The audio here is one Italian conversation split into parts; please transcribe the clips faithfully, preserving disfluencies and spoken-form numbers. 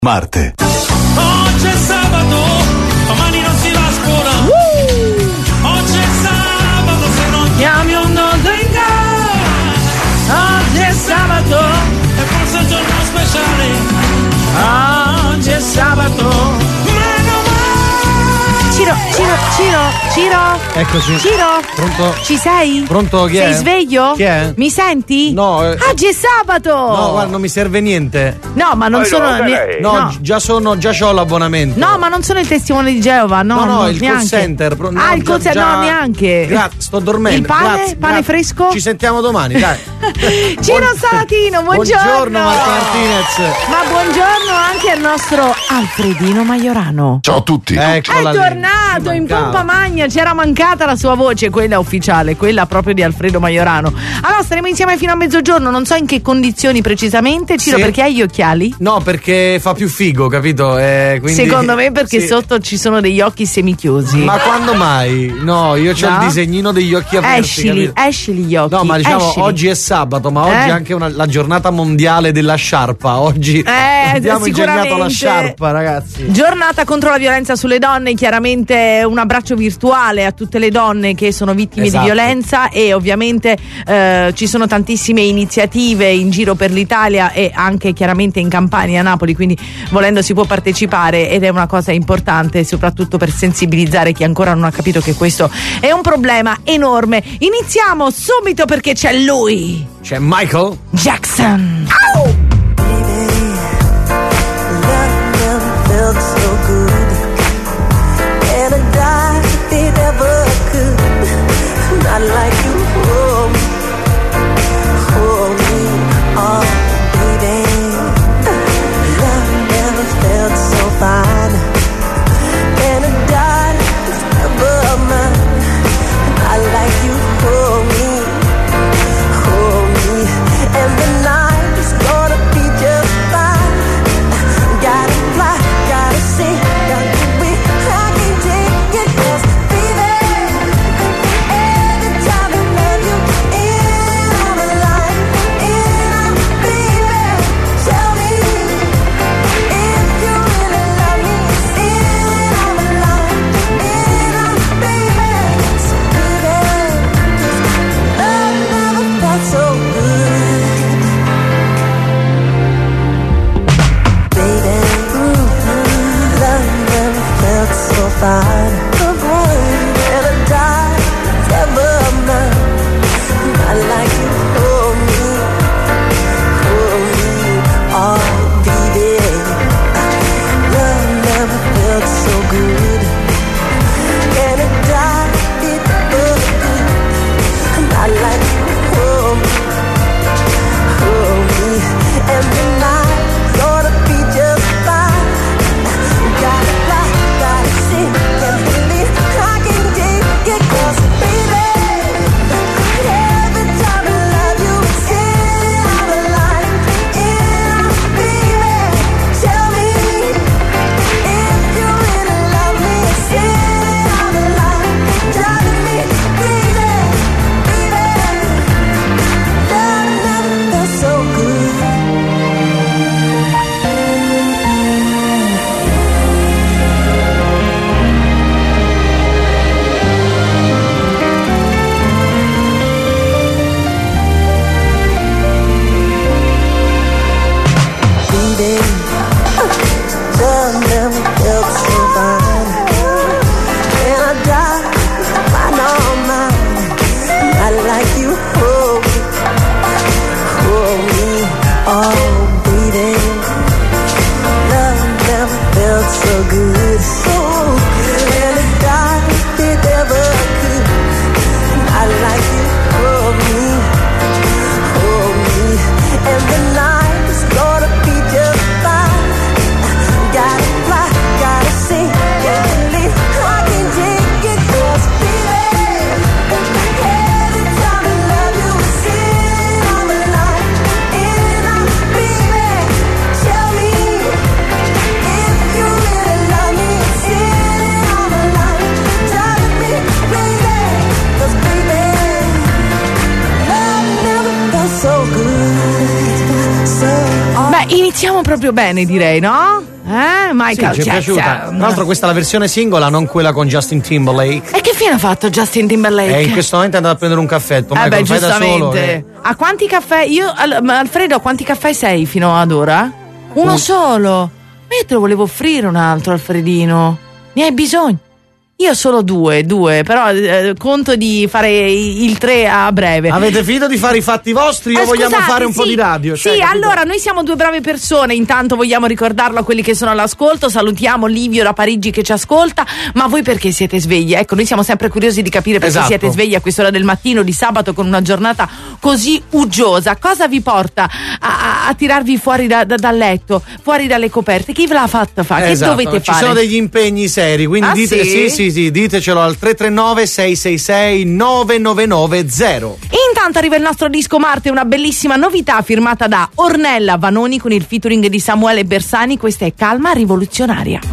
Marte. Oggi è sabato, domani non si va a scuola. Uh! Oggi è sabato, se non chiami un nonno in casa. Oggi è sabato, e forse è un giorno speciale. Oggi è sabato. Ciro, Ciro, Ciro, Ciro. Eccoci. Ciro. Pronto? Ci sei? Pronto, chi sei è? sveglio? Chi è? Mi senti? No. Eh, Oggi è sabato. No, guarda, non mi serve niente. No, ma non Poi sono. no, ne- No, no. gi- già sono, già c'ho l'abbonamento. No, ma non sono il testimone di Geova, no. No, no, no, il neanche. call center. pro- no, ah, il già- call center, già- no, neanche. Grazie, sto dormendo. Il pane? Grazie, Pane grazie. fresco? Ci sentiamo domani, dai. Ciro Buon- Sabatino, buongiorno. Buongiorno, Marco Martinez. Ma buongiorno anche al nostro Alfredino Maiorano. Ciao a tutti. Eccola È lì. tornato Ci in mancava. pompa magna, c'era mancata la sua voce, quella ufficiale, quella proprio di Alfredo Maiorano. Allora staremo insieme fino a mezzogiorno, non so in che condizioni precisamente, Ciro, Sì. perché hai gli occhiali? No, perché fa più figo, capito? Eh, quindi- Secondo me perché sì. sotto ci sono degli occhi semichiusi. Ma quando mai? No, io c'ho No? il disegnino degli occhi aperti. Escili, capito? escili gli occhi. No, ma diciamo escili. oggi è sabato, ma oggi Eh? è anche una- la giornata mondiale della sciarpa. Oggi Eh, abbiamo ingegnato la sicuramente. sciarpa, ragazzi. Giornata contro la violenza sulle donne, chiaramente un abbraccio virtuale a tutte le donne che sono vittime Esatto. di violenza e ovviamente eh, ci sono tantissime iniziative in giro per l'Italia e anche chiaramente in Campania, a Napoli, quindi volendo si può partecipare ed è una cosa importante soprattutto per sensibilizzare chi ancora non ha capito che questo è un problema enorme. Iniziamo subito perché c'è lui, C'è Michael. Jackson. Felt so good, and I died if it ever could. Not like you hold me, hold me, oh baby. Love never felt so fine, and I died if ever mine. I like you hold me, hold me, and the night is iniziamo proprio bene, direi, no? Eh, Michael sì, ci è Jackson. piaciuta. Tra l'altro questa è la versione singola, non quella con Justin Timberlake. E che fine ha fatto Justin Timberlake? E in questo momento è andato a prendere un caffè. Tu, Eh Michael, beh, fai da solo. giustamente. eh. A quanti caffè? Io, Al- ma Alfredo, a quanti caffè sei fino ad ora? Uno Un- solo. Ma io te lo volevo offrire un altro, Alfredino. Ne hai bisogno? Io solo due, due, però eh, conto di fare il tre a breve. Avete finito di fare i fatti vostri o Eh, vogliamo scusate, fare un sì, po' di radio? Cioè, sì, capito? allora noi siamo due brave persone. Intanto vogliamo ricordarlo a quelli che sono all'ascolto. Salutiamo Livio da Parigi che ci ascolta. Ma voi perché siete svegli? Ecco, noi siamo sempre curiosi di capire perché Esatto. siete svegli a quest'ora del mattino di sabato con una giornata così uggiosa. Cosa vi porta a, a, a tirarvi fuori da, da- dal letto, fuori dalle coperte? Chi ve l'ha fatta fare? Esatto, Che dovete ci fare? sono degli impegni seri, quindi Ah, dite, sì? sì, sì, sì, ditecelo al tre tre nove sei sei sei nove nove nove zero. Intanto arriva il nostro disco Marte, una bellissima novità firmata da Ornella Vanoni con il featuring di Samuele Bersani. Questa è Calma Rivoluzionaria.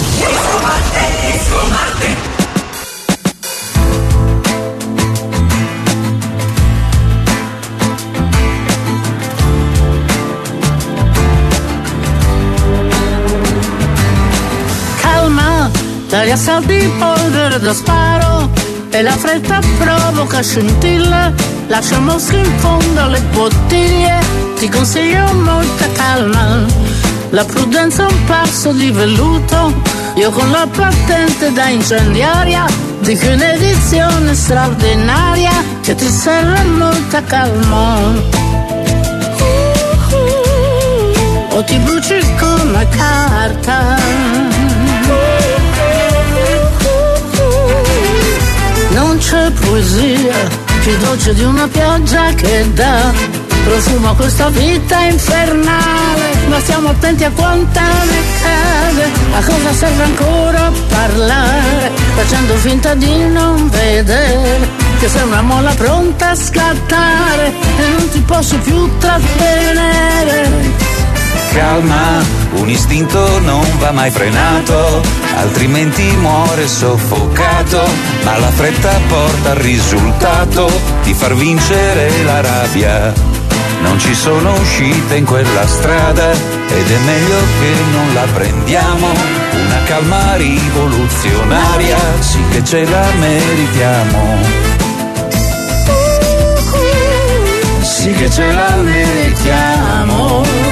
Calma, dagli assalti polvere da sparo e la fretta provoca scintille, lascia mosche in fondo alle bottiglie, ti consiglio molta calma, la prudenza è un passo di velluto, io con la patente da incendiaria dico un'edizione straordinaria che ti serve molta calma. O ti bruci come carta. Non c'è poesia più dolce di una pioggia che dà profumo a questa vita infernale, ma stiamo attenti a quanta ne cade, a cosa serve ancora parlare, facendo finta di non vedere, che sei una molla pronta a scattare e non ti posso più trattenere. Calma, un istinto non va mai frenato, altrimenti muore soffocato, ma la fretta porta al risultato di far vincere la rabbia. Non ci sono uscite in quella strada ed è meglio che non la prendiamo, una calma rivoluzionaria, sì che ce la meritiamo. Sì che ce la meritiamo.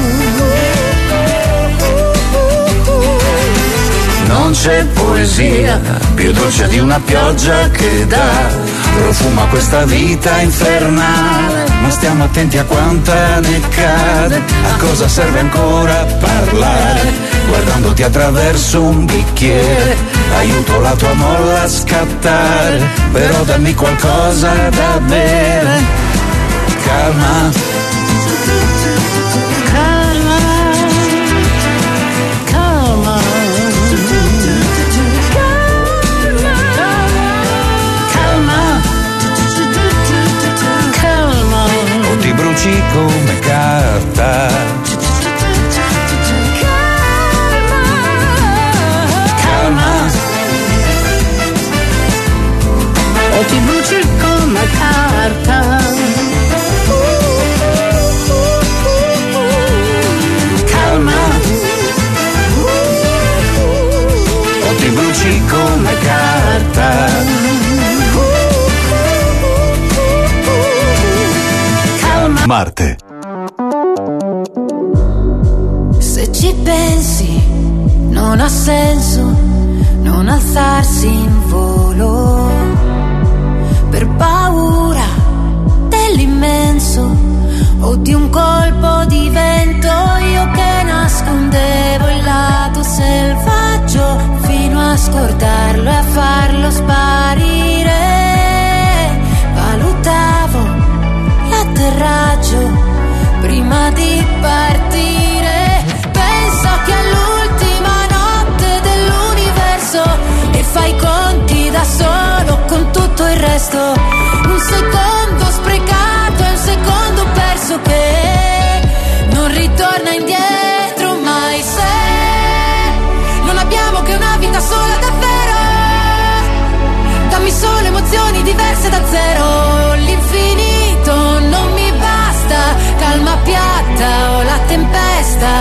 Non c'è poesia più dolce di una pioggia che dà profumo a questa vita infernale, ma stiamo attenti a quanta ne cade, a cosa serve ancora parlare, guardandoti attraverso un bicchiere, aiuto la tua molla a scattare, però dammi qualcosa da bere. Calma. Bruci come carta. Calma. O ti bruci come carta. Calma. O ti bruci come carta. Marte. Se ci pensi, non ha senso non alzarsi in volo per paura dell'immenso o di un colpo di vento. Io che nascondevo il lato selvaggio fino a scordarlo e a farlo sparire. Valutavo l'atterraggio prima di partire. Penso che è l'ultima notte dell'universo e fai i conti da solo con tutto il resto. Un secondo sprecato e un secondo perso che non ritorna indietro mai. Se non abbiamo che una vita sola davvero, dammi solo emozioni diverse da zero. L'infinito non mi basta, calma piatta o la tempesta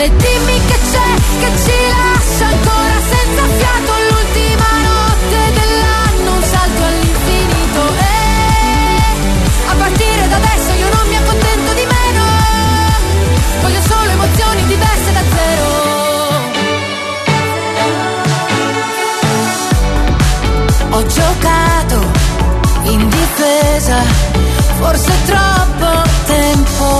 quale, dimmi che c'è, che ci lascia ancora senza fiato. L'ultima notte dell'anno, un salto all'infinito. E a partire da adesso io non mi accontento di meno, voglio solo emozioni diverse da zero. Ho giocato in difesa, forse troppo tempo,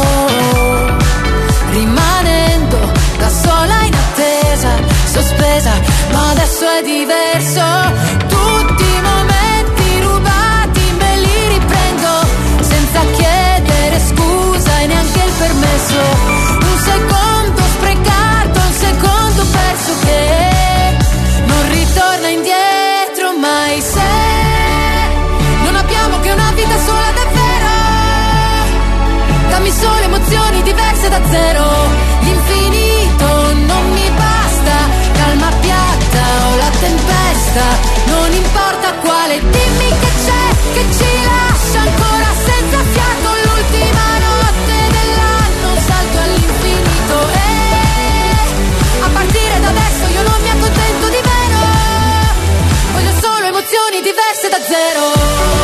rimanendo da sola in attesa, sospesa, ma adesso è diverso. Tutti i momenti rubati me li riprendo, senza chiedere scusa e neanche il permesso. Un secondo sprecato, un secondo perso che non ritorna indietro mai, se non abbiamo che una vita sola davvero. Dammi solo emozioni diverse da zero. L'infinito non mi basta, calma piatta o la tempesta, non importa quale, dimmi che c'è, che ci lascia ancora senza fiato. L'ultima notte dell'anno, un salto all'infinito. E a partire da adesso io non mi accontento di meno, voglio solo emozioni diverse da zero.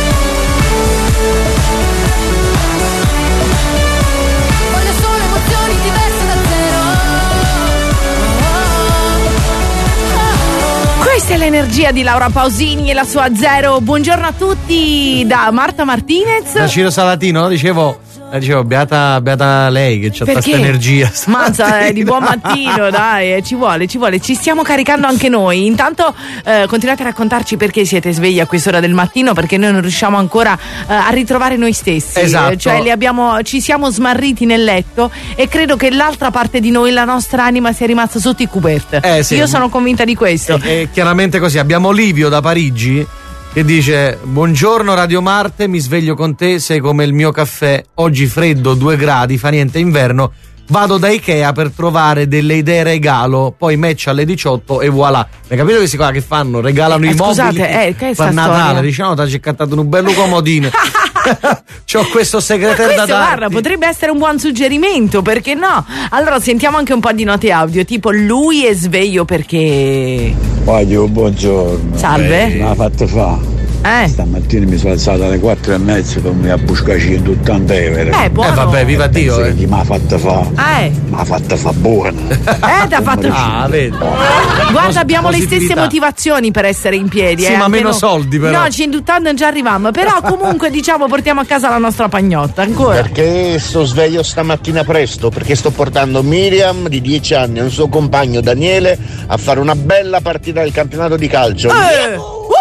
Questa è l'energia di Laura Pausini e la sua Zero. Buongiorno a tutti da Marta Martinez. Da Ciro Salatino, dicevo, dicevo beata, beata lei che c'ha questa energia. Mazza, è di buon mattino, dai, eh, ci vuole, ci vuole, ci stiamo caricando anche noi. Intanto eh, continuate a raccontarci perché siete svegli a quest'ora del mattino, perché noi non riusciamo ancora eh, a ritrovare noi stessi. Esatto. Cioè li abbiamo, ci siamo smarriti nel letto e credo che l'altra parte di noi, la nostra anima, sia rimasta sotto i couvert. Eh, sì. Io sono convinta di questo. E, e chiaramente così. Abbiamo Livio da Parigi che dice: buongiorno Radio Marte, mi sveglio con te, sei come il mio caffè, oggi freddo, due gradi, fa niente, inverno, vado da Ikea per trovare delle idee regalo, poi match alle diciotto e voilà. Hai capito questi qua che fanno? Regalano eh, i scusate, mobili eh, che è per sta Natale, storia? diciamo, ti c'è cantato un bello comodino. C'ho questo segreterio da Questo, darti. guarda, potrebbe essere un buon suggerimento, perché no? Allora sentiamo anche un po' di note audio, tipo lui è sveglio perché... Voglio, buongiorno. Salve. Me l'ha fatto fa. Eh. Stamattina mi sono alzato alle quattro e mezza per mi abbuscare centottanta euro. Eh, buono. Eh vabbè, viva Dio, eh. Chi mi ha fatto fa? Eh. Mi ha fatto fa buona. Eh, t'ha fatto... Ah, vedi. Guarda, abbiamo le stesse Positività. motivazioni per essere in piedi. Sì, eh, ma almeno- meno soldi, però. No, centottanta non ci arriviamo. Però comunque diciamo portiamo a casa la nostra pagnotta. Ancora. Perché sto sveglio stamattina presto? Perché sto portando Miriam di dieci anni e un suo compagno Daniele a fare una bella partita del campionato di calcio. Eh.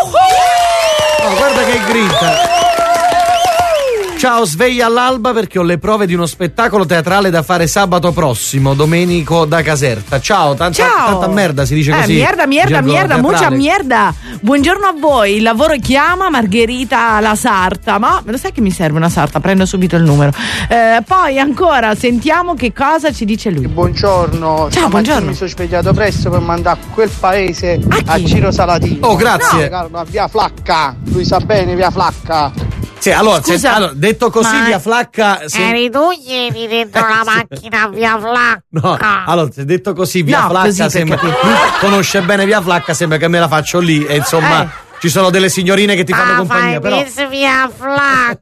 Oh, guarda che grinta. Ciao, sveglia all'alba perché ho le prove di uno spettacolo teatrale da fare sabato prossimo, Domenico da Caserta. Ciao, tanta, Ciao. tanta merda si dice Eh, così. mierda, mierda, gergo mierda, teatrale. mucha mierda. Buongiorno a voi. Il lavoro chiama Margherita la sarta. Ma lo sai che mi serve una sarta? Prendo subito il numero. Eh, poi ancora sentiamo che cosa ci dice lui. Buongiorno, Ciao, buongiorno. mi sono svegliato presto per mandare a quel paese A a, chi? Ciro Salatino. Oh, grazie. No, calma, via Flacca, lui sa bene, via Flacca. Sì, allora, Scusa, se- allora, detto così, ma- via Flacca. Se... Eri tu ieri dentro la macchina via Flacca? No, allora, se detto così, via No, Flacca così per sembra. capire. Lui conosce bene via Flacca, sembra che me la faccio lì. E insomma, Eh. ci sono delle signorine che ti fanno Ah, compagnia, fai però. bis via Flacca.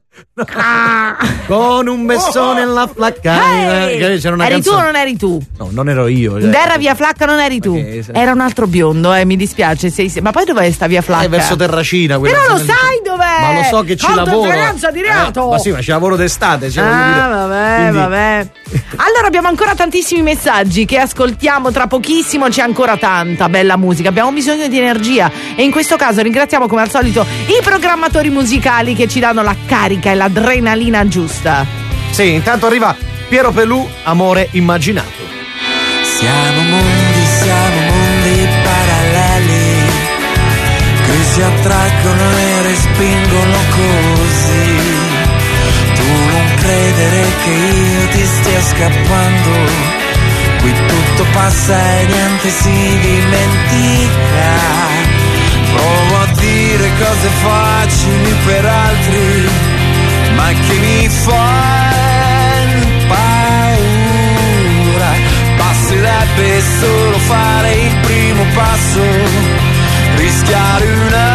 Con un bessone nella flacca. Ehi! Eh, c'era una eri tu o canzone. non eri tu? No, non ero io. cioè. Terra via Flacca non eri tu. che- Era un altro biondo, eh, mi dispiace. Sei, sei- Ma poi dov'è sta via Flacca? È verso Terracina. quella Però lo zona lì. sai dov'è? Ma lo so che ci lavoro. Conferenza di reato. Eh, ma sì, ma ci lavoro d'estate. Cioè, voglio Ah, dire. vabbè, Quindi- vabbè. Allora abbiamo ancora tantissimi messaggi che ascoltiamo tra pochissimo, c'è ancora tanta bella musica, abbiamo bisogno di energia e in questo caso ringraziamo come al solito i programmatori musicali che ci danno la carica e l'adrenalina giusta. Sì, intanto arriva Piero Pelù, Amore immaginato. Siamo mondi, siamo mondi paralleli che si attraggono e respingono così. Tu non credere che io ti stia scappando, qui tutto passa e niente si dimentica. Provo a dire cose facili per altri, ma che mi fanno paura. Passi basterebbe solo fare il primo passo, rischiare una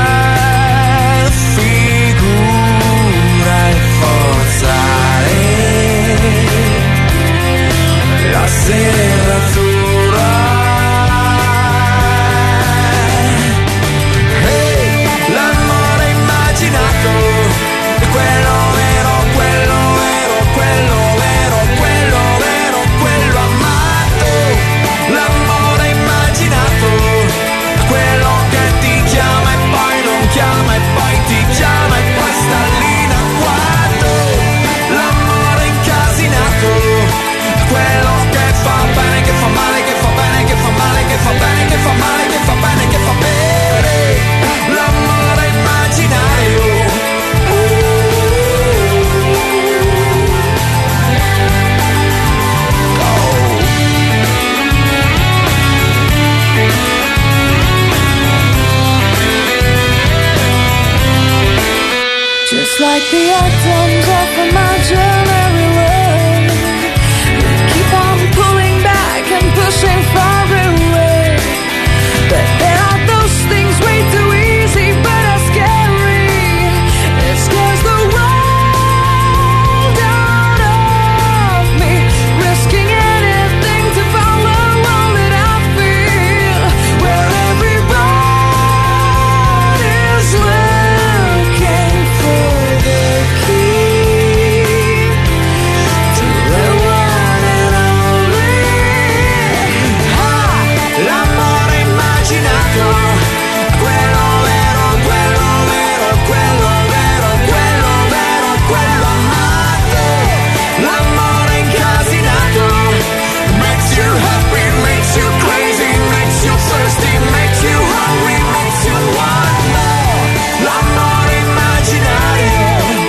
figura e forzare la serratura. Hey, l'amore immaginato è quello vero, quello vero, quello vero, quello vero, quello amato. L'amore immaginato è quello che ti chiama e poi non chiama e poi ti chiama e poi sta lì in agguato. L'amore incasinato è quello che fa bene, che fa male, che fa bene, che fa male, che fa bene, che fa male, che fa bene, che fa bene. L'amore immaginario. Just like the atoms of imaginary world, we keep on pulling back and pushing far away. But there are those things way too easy but are scary. It scares the world out of me, risking anything to follow all that I feel. Where everybody's looking for the key to the one and only. Ah, l'amore immaginato, quello vero, quello vero, quello vero, quello vero, quello amato. L'amore incasinato makes you happy, makes you crazy, makes you thirsty, makes you hungry, makes you want more. L'amore immaginario.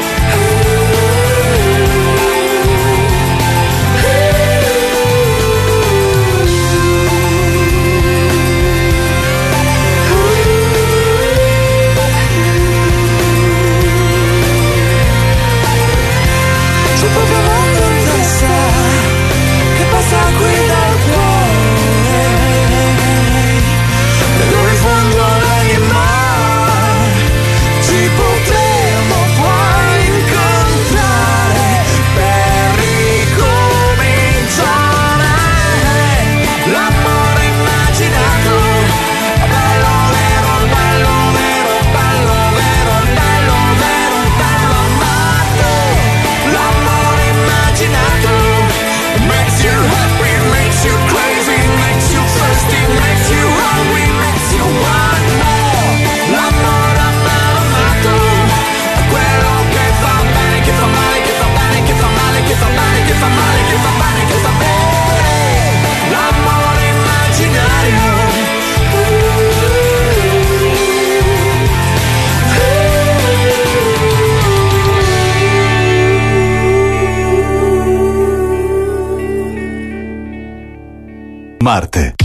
Su proprio mondo in testa che passa qui dal cuore, Vedo in fondo l'anima, ci potremo poi incontrare per ricominciare. L'amore immaginato, bello vero, bello vero, bello vero, bello vero, bello amato. L'amore immaginato makes you happy, makes you crazy, makes you thirsty, makes you hungry, makes you want more. L'amore amato è quello che fa bene, che fa male, che fa bene, che fa male, che fa bene, che fa male, che fa bene, che fa bene. L'amore immaginario. Marte.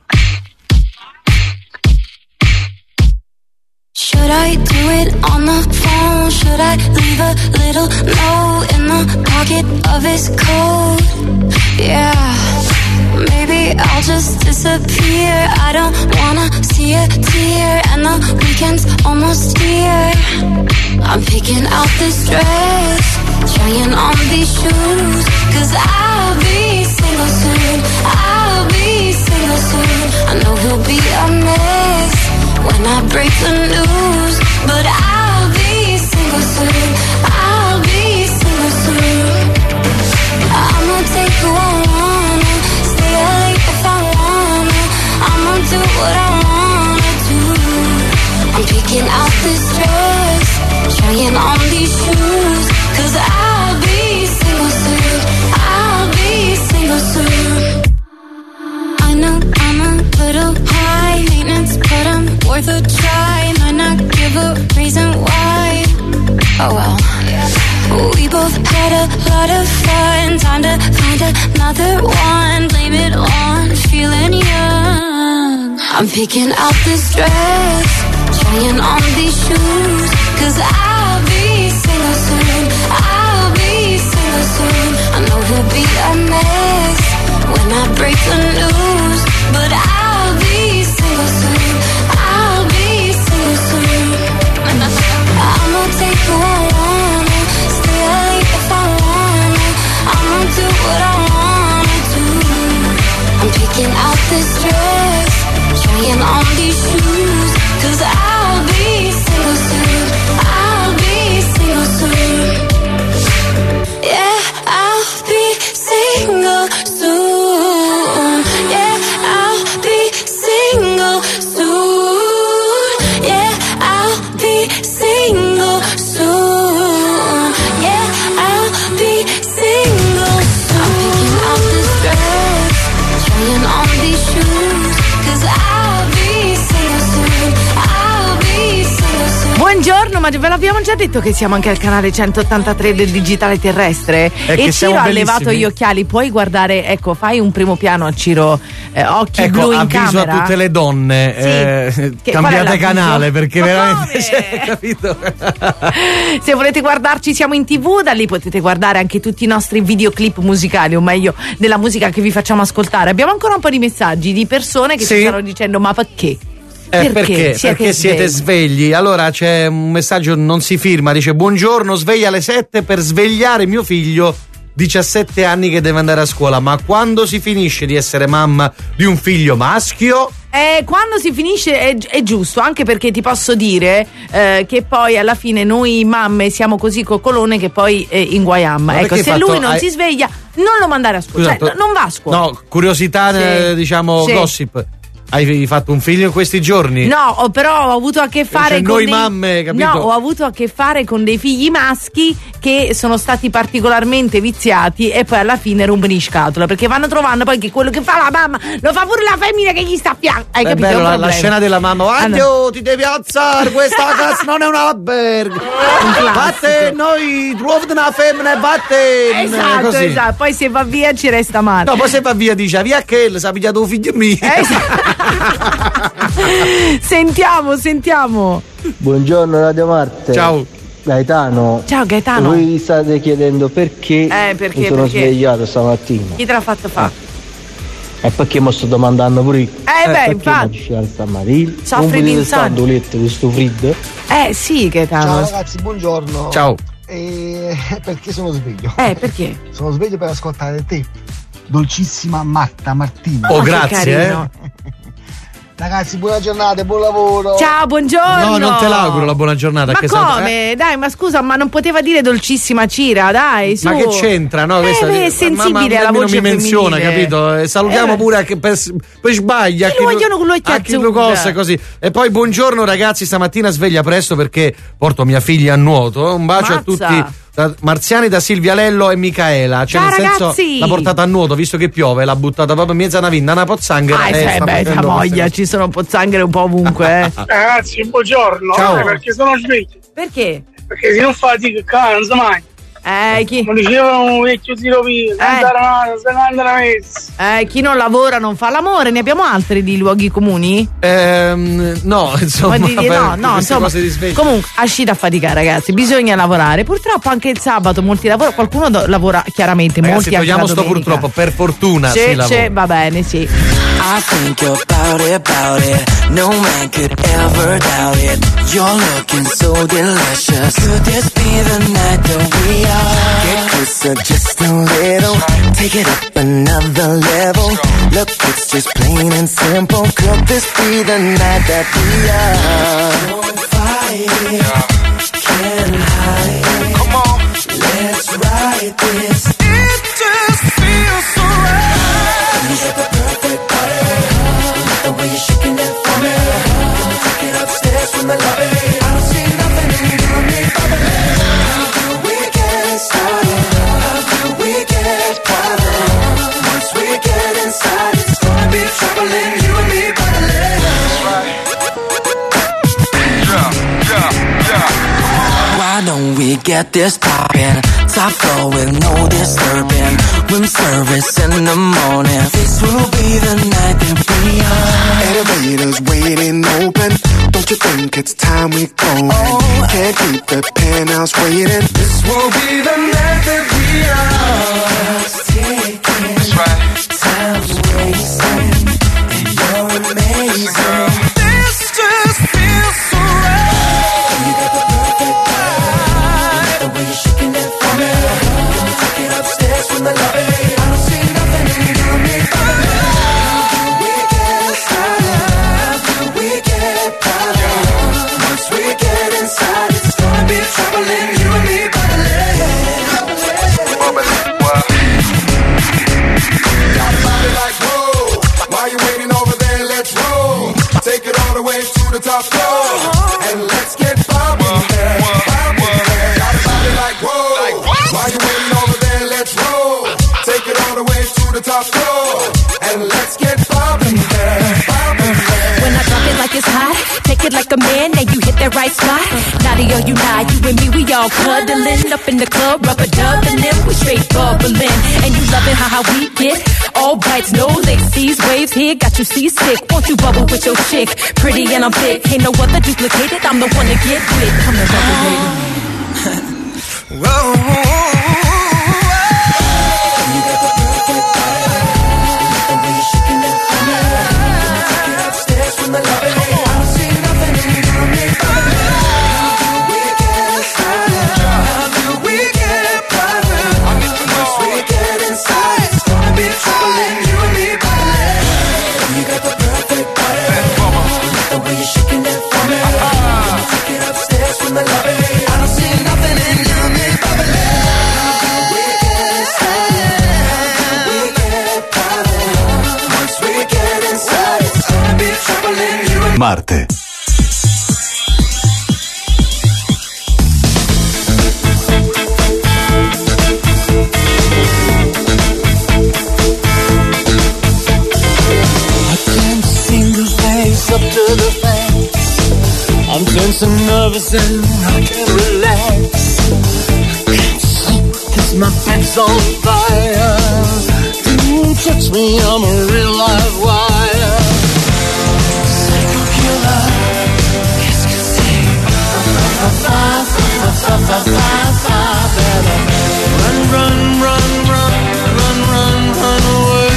should I do it on the phone? Should I leave a little note in the pocket of his coat? Yeah, maybe I'll just disappear. I don't wanna see a tear, and the weekend's almost here. I'm picking out this dress, trying on these shoes, cause I'll be single soon, I'll be single soon. I know he'll be a mess when I break the news, but I'll be single soon, I'll be single soon. I'ma take who I wanna, stay late if I wanna, I'ma do what I wanna do. I'm picking out this dress, trying on these shoes, cause I'll be single soon, I'll be single soon. I know I'm a little high maintenance, but I'm worth a try. Might not give a reason why. Oh well. We both had a lot of fun. Time to find another one. Blame it on feeling young. I'm picking out this dress, trying on these shoes, cause I'll be single soon, I'll be single soon. I know he'll be a mess when not break the news, but I'll be single soon. I'll be single soon. I'ma take who I wanna, stay late if I wanna. I'ma do what I wanna do. I'm picking out this dress, trying on these shoes, 'cause I'll be single soon. I'll be single soon. Yeah, I'll be single soon. Yeah, I'll be single soon. Yeah, I'll be single soon. Yeah, I'll be single soon. I'm picking out this dress, trying on these shoes, 'cause I'll be single soon. I'll be single soon. Buongiorno, ma ve l'abbiamo già detto che siamo anche al canale centottantatre del digitale terrestre? È che e siamo Ciro ha bellissimi. levato gli occhiali, puoi guardare, ecco, fai un primo piano a Ciro, eh, occhi Ecco, blu in avviso camera. a tutte le donne, Sì. eh, Che- qual è cambiate l'avviso? canale perché Ma veramente come? cioè, capito? Se volete guardarci siamo in tv, da lì potete guardare anche tutti i nostri videoclip musicali, o meglio della musica che vi facciamo ascoltare. Abbiamo ancora un po' di messaggi di persone che Sì. ci stanno dicendo ma perché? Eh, perché? Siete Perché siete svegli? svegli. Allora c'è un messaggio, non si firma, dice buongiorno, sveglia alle sette per svegliare mio figlio diciassette anni che deve andare a scuola. Ma quando si finisce di essere mamma di un figlio maschio? Eh, quando si finisce è, è giusto, anche perché ti posso dire eh, che poi alla fine noi mamme siamo così coccolone che poi eh, inguaiamo. Ma Ecco, perché se hai lui fatto- non hai- si sveglia, non lo mandare a scuola, Scusate, cioè, non va a scuola. No, curiosità, Sì. eh, diciamo, Sì. gossip. Hai fatto un figlio in questi giorni? No, ho- però ho avuto a che fare Cioè, con noi dei... mamme, capito? No, ho avuto a che fare con dei figli maschi che sono stati particolarmente viziati e poi alla fine rompono in scatola, perché vanno trovando poi che quello che fa la mamma lo fa pure la femmina che gli sta a fianco. Hai È capito? È bello un la, la problema. scena della mamma. Allora. Addio, ti devi alzare, questa casa non è un albergo. Vatte, noi troviamo una femmina e vatte. Esatto, così. esatto. Poi se va via ci resta male. No, poi se va via dice via che si è pigliato un figlio mio. Sentiamo, sentiamo. Buongiorno Radio Marte. Ciao. Gaetano. Ciao Gaetano. Voi vi state chiedendo perché, Eh, perché, mi sono perché? svegliato stamattina. Chi te l'ha fatto fa? E perché mi sto domandando pure io. Eh, beh, perché infatti. non ci stamattina. Soffri non di potete insonnia. stare a letto di sto freddo. Eh sì, Gaetano. Ciao ragazzi, buongiorno. Ciao. E perché sono sveglio? Eh, perché? Sono sveglio per ascoltare te, dolcissima Marta Martina. Oh, Ma che grazie, carino. Ragazzi, buona giornata e buon lavoro. Ciao, buongiorno. No, non te l'auguro la buona giornata. Ma che come? sa- Dai, ma scusa, ma non poteva dire dolcissima Cira, dai, su. Ma che c'entra? No, Eh, questa- beh, è ma- sensibile ma- alla ma voce non mi menziona, femminile. capito? E salutiamo Eh. pure a chi per, per sbaglia. Chi lo vogliono con l'occhio a chi azzurro. lo cosa così. E poi buongiorno ragazzi, stamattina sveglia presto perché porto mia figlia a nuoto. Un bacio Mazza. a tutti. Da Marziani, da Silvia Lello e Micaela. Cioè, Ciao, nel senso, ragazzi. l'ha portata a nuoto, visto che piove, l'ha buttata proprio in mezzo a una vinda, una pozzanghera. Ah, e sì, sta beh, facendo sta queste voglia, cose. ci sono pozzanghere un po' ovunque, eh. Ragazzi, buongiorno. Ciao. Eh, perché sono sveglio? Perché? Perché se non fatico, cara, non si mangia. Eh, chi, Mi dicevano un vecchio zio mio, cantare mano, se canta la messa. eh, chi non lavora non fa l'amore. Ne abbiamo altri di luoghi comuni? Ehm, no, insomma, Vuoi dire per no, no, queste insomma, cose di sveglia. comunque uscite a faticare, ragazzi, bisogna lavorare. Purtroppo anche il sabato molti lavorano, qualcuno do- lavora chiaramente, Ragazzi, molti anche la togliamo sto domenica. purtroppo, per fortuna Sì, si sì, lavora. va bene, sì. I think about it, about it. No man could ever doubt it. You're looking so delicious. Could this be the night that we are? Get closer just a little. Take it up another level. Look, it's just plain and simple. Could this be the night that we are? Don't fight it, can't hide it. Come on, let's ride this. It just feels so right. You got the perfect body. The way you're shaking it for me. Take it upstairs from the lobby. I don't see nothing in you and me, baby. How do we get started? How do we get wild? Once we get inside, it's gonna be trouble in you and me, baby. Yeah, yeah, yeah. Why don't we get this poppin'? Top floor with no disturbing. Room service in the morning. This will be the night that we are. Elevators waiting open. Don't you think it's time we go? Oh. Can't keep the penthouse waiting. This will be the night that we are. Let's take it. That's right. Time the top floor. And let's get poppin' there, poppin' there. Got a body like whoa. Why you waiting over there? Let's roll. Take it all the way to the top floor. And let's get poppin' there, poppin' there. When I drop it like it's hot, take it like a man, now you hit that right spot. Naughty or you not, you and me, we all cuddling up in the club, rubber dubbing them, we straight bubbling. And you loving how, how we get all bites, no licks. These waves here got you seasick. Won't you bubble with your chick? Pretty and I'm thick, ain't no other duplicated. I'm the one to get with. Come and bubble, baby. Whoa. Marte. Up to the fence, I'm tense and nervous and I can't relax. Can't sleep 'cause my bed's on fire. Don't touch me, I'm a real live wire. Psycho killer, qu'est-ce que c'est? Fa fa fa fa fa fa fa fa. Run, run, run, run, run, run, run away.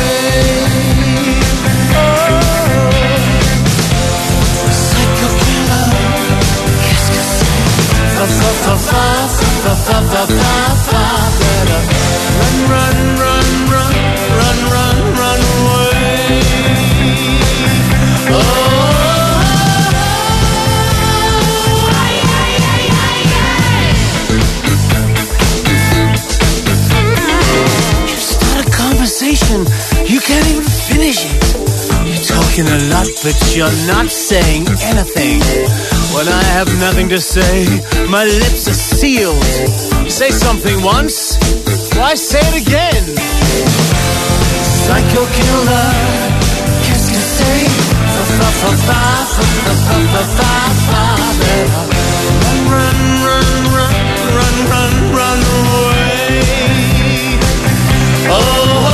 Fa fa fa fa fa fa fa fa. Run, run, run, run, run, run, run away. Oh. You start a conversation, you can't even finish it. You're talking a lot, but you're not saying anything. When I have nothing to say, my lips are sealed. Say something once, why say it again? Psycho killer, qu'est-ce que c'est? Fa fa fa fa fa fa fa fa fa. Run, run, run, run, run, run, run away. Oh. oh.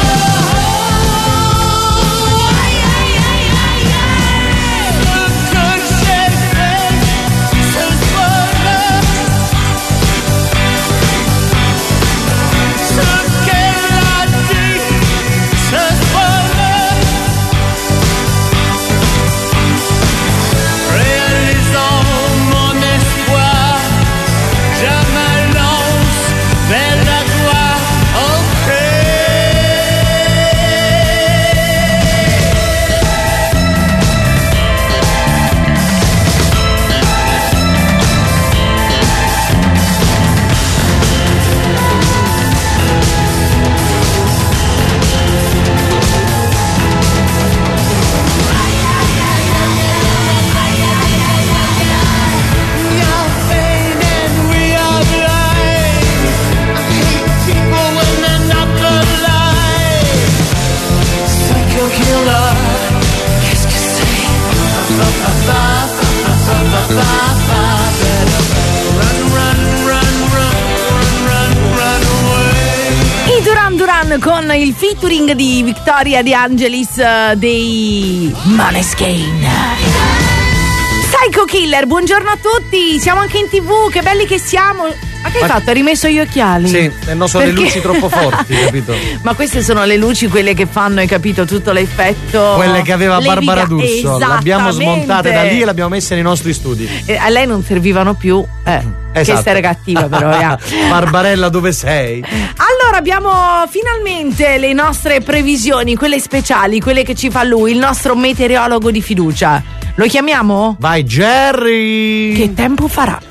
Con il featuring di Victoria De Angelis uh, dei Måneskin. Psycho Killer, buongiorno a tutti, siamo anche in tv, che belli che siamo. Ma che hai Ma... fatto? Hai rimesso gli occhiali? Sì, no, sono Perché? le luci troppo forti, capito? Ma queste sono le luci, quelle che fanno, hai capito, tutto l'effetto. Quelle che aveva Barbara D'Urso. L'abbiamo smontate da lì e l'abbiamo messe nei nostri studi. E a lei non servivano più. Eh. Esatto. Che stare cattiva però yeah. Barbarella, dove sei? Allora abbiamo finalmente le nostre previsioni, quelle speciali, quelle che ci fa lui, il nostro meteorologo di fiducia. Lo chiamiamo? Vai Jerry! Che tempo farà?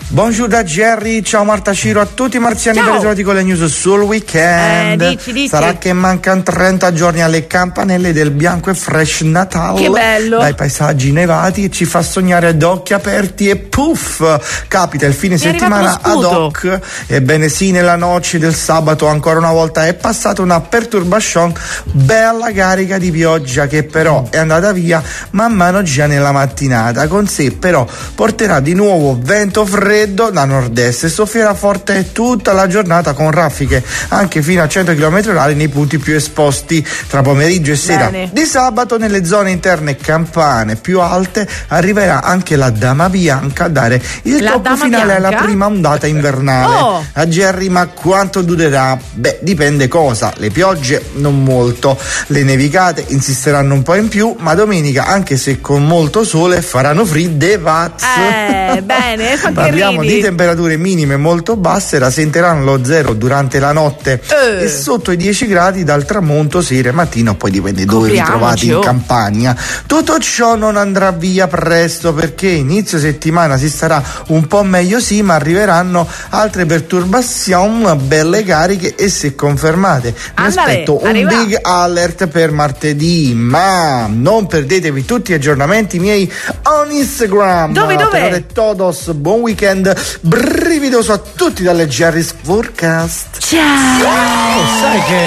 Buongiorno da Jerry, ciao Marta Ciro, a tutti i marziani Ciao. ben ritrovati con le news sul weekend. Eh, dici, dici. Sarà che mancano trenta giorni alle campanelle del bianco e fresh Natale. Che bello. Dai paesaggi nevati e ci fa sognare ad occhi aperti e puff, capita il fine Mi è settimana arrivato ad lo sputo. hoc. Ebbene sì, nella notte del sabato ancora una volta è passata una perturbation bella carica di pioggia che però è andata via man mano già nella mattinata. Con sé però porterà di nuovo vento freddo da nord-est e soffierà forte tutta la giornata con raffiche anche fino a cento chilometri orari nei punti più esposti. Tra pomeriggio e sera Bene. di sabato nelle zone interne campane più alte arriverà anche la Dama Bianca a dare il La tocco Dama finale alla Bianca? prima ondata invernale. Oh. A Jerry, ma quanto durerà? Beh, dipende cosa. Le piogge non molto, le nevicate insisteranno un po' in più, ma domenica, anche se con molto sole, faranno fredde pazze. Eh, bene, fa che Parliamo ridi. di temperature minime molto basse, rasenteranno lo zero durante la notte Eh. e sotto i dieci gradi dal tramonto, sera e mattino, poi dipende dove vi Copriamoci, trovate in oh. campagna. Tutto ciò non andrà via presto perché inizio settimana si starà un po' meglio sì, ma arriveranno altre perturbazioni belle cariche e se confermate mi Andale, aspetto un arriva. big alert per martedì, ma non perdetevi tutti gli aggiornamenti miei on Instagram. Dove, dove? Tenore todos, buon weekend brividoso a tutti dalle Jerry's Forecast. Ciao. Oh, sai che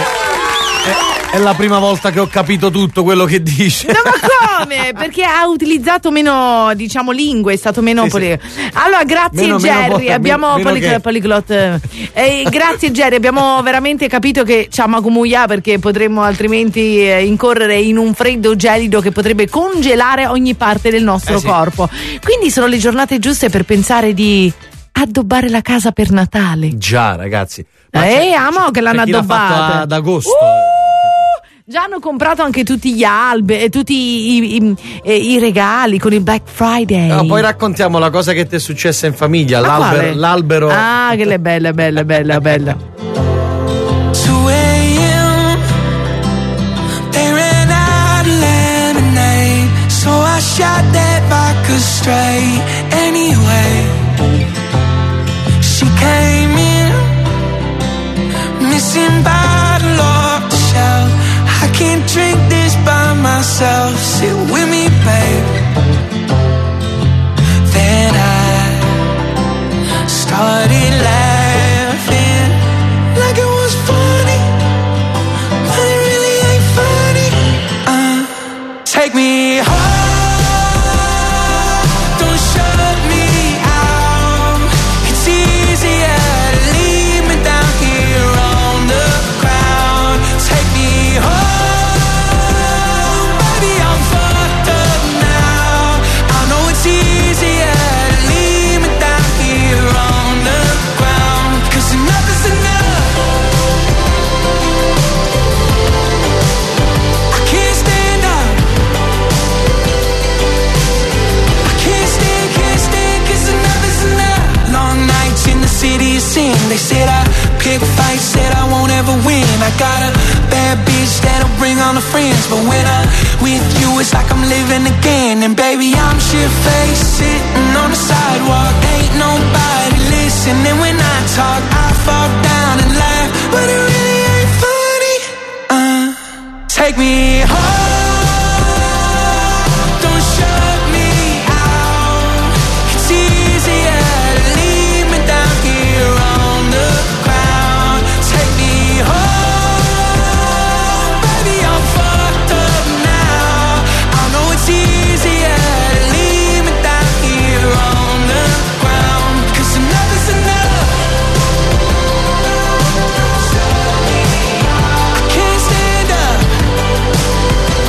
è, è la prima volta che ho capito tutto quello che dice. No, ma come? Perché ha utilizzato meno, diciamo, lingue, è stato meno Sì, poli- Allora, grazie Meno- meno Jerry, po- abbiamo meno poly- che- polyglot. Eh, grazie Jerry, abbiamo veramente capito che c'ha Magumuia perché potremmo altrimenti eh, incorrere in un freddo gelido che potrebbe congelare ogni parte del nostro Eh sì. corpo. Quindi sono le giornate giuste per pensare di addobbare la casa per Natale. Già, ragazzi. Eh, c'è- amo c'è- che l'hanno c'è chi l'ha fatto addobbata. ad agosto. Già hanno comprato anche tutti gli alberi, tutti i, i- i- i regali con il Black Friday. No, poi raccontiamo la cosa che ti è successa in famiglia, Ma l'albero, quale? l'albero. Ah, che le bella, bella, bella, bella. two a.m. They ran out of lemonade, so I shot that vodka straight. Anyway, she came in, missing bottle off the shelf. I can't drink this by myself. Sit with me, babe. Then I started laughing like it was funny, but it really ain't funny. Uh, take me home, don't shut me out. It's easier to leave me down here on the ground. Take me home, baby, I'm fucked up now. I know it's easier to leave me down here on the ground, 'cause enough is enough. I can't stand up, I can't stand, can't stand, 'cause enough is enough. Long nights in the city of sin. They said I pick fights, said I won't ever win. I got a bad bitch that'll bring all the friends, but when I'm with you it's like I'm living again. And baby, I'm shit-faced, sitting on the sidewalk. Ain't nobody listening when I talk. I fall down and laugh, but it really ain't funny. Uh, take me home, don't shut me out. It's easier to leave me down here on the ground. Take me home, baby, I'm fucked up now. I know it's easier to leave me down here on the ground, 'cause enough is enough. I can't stand up,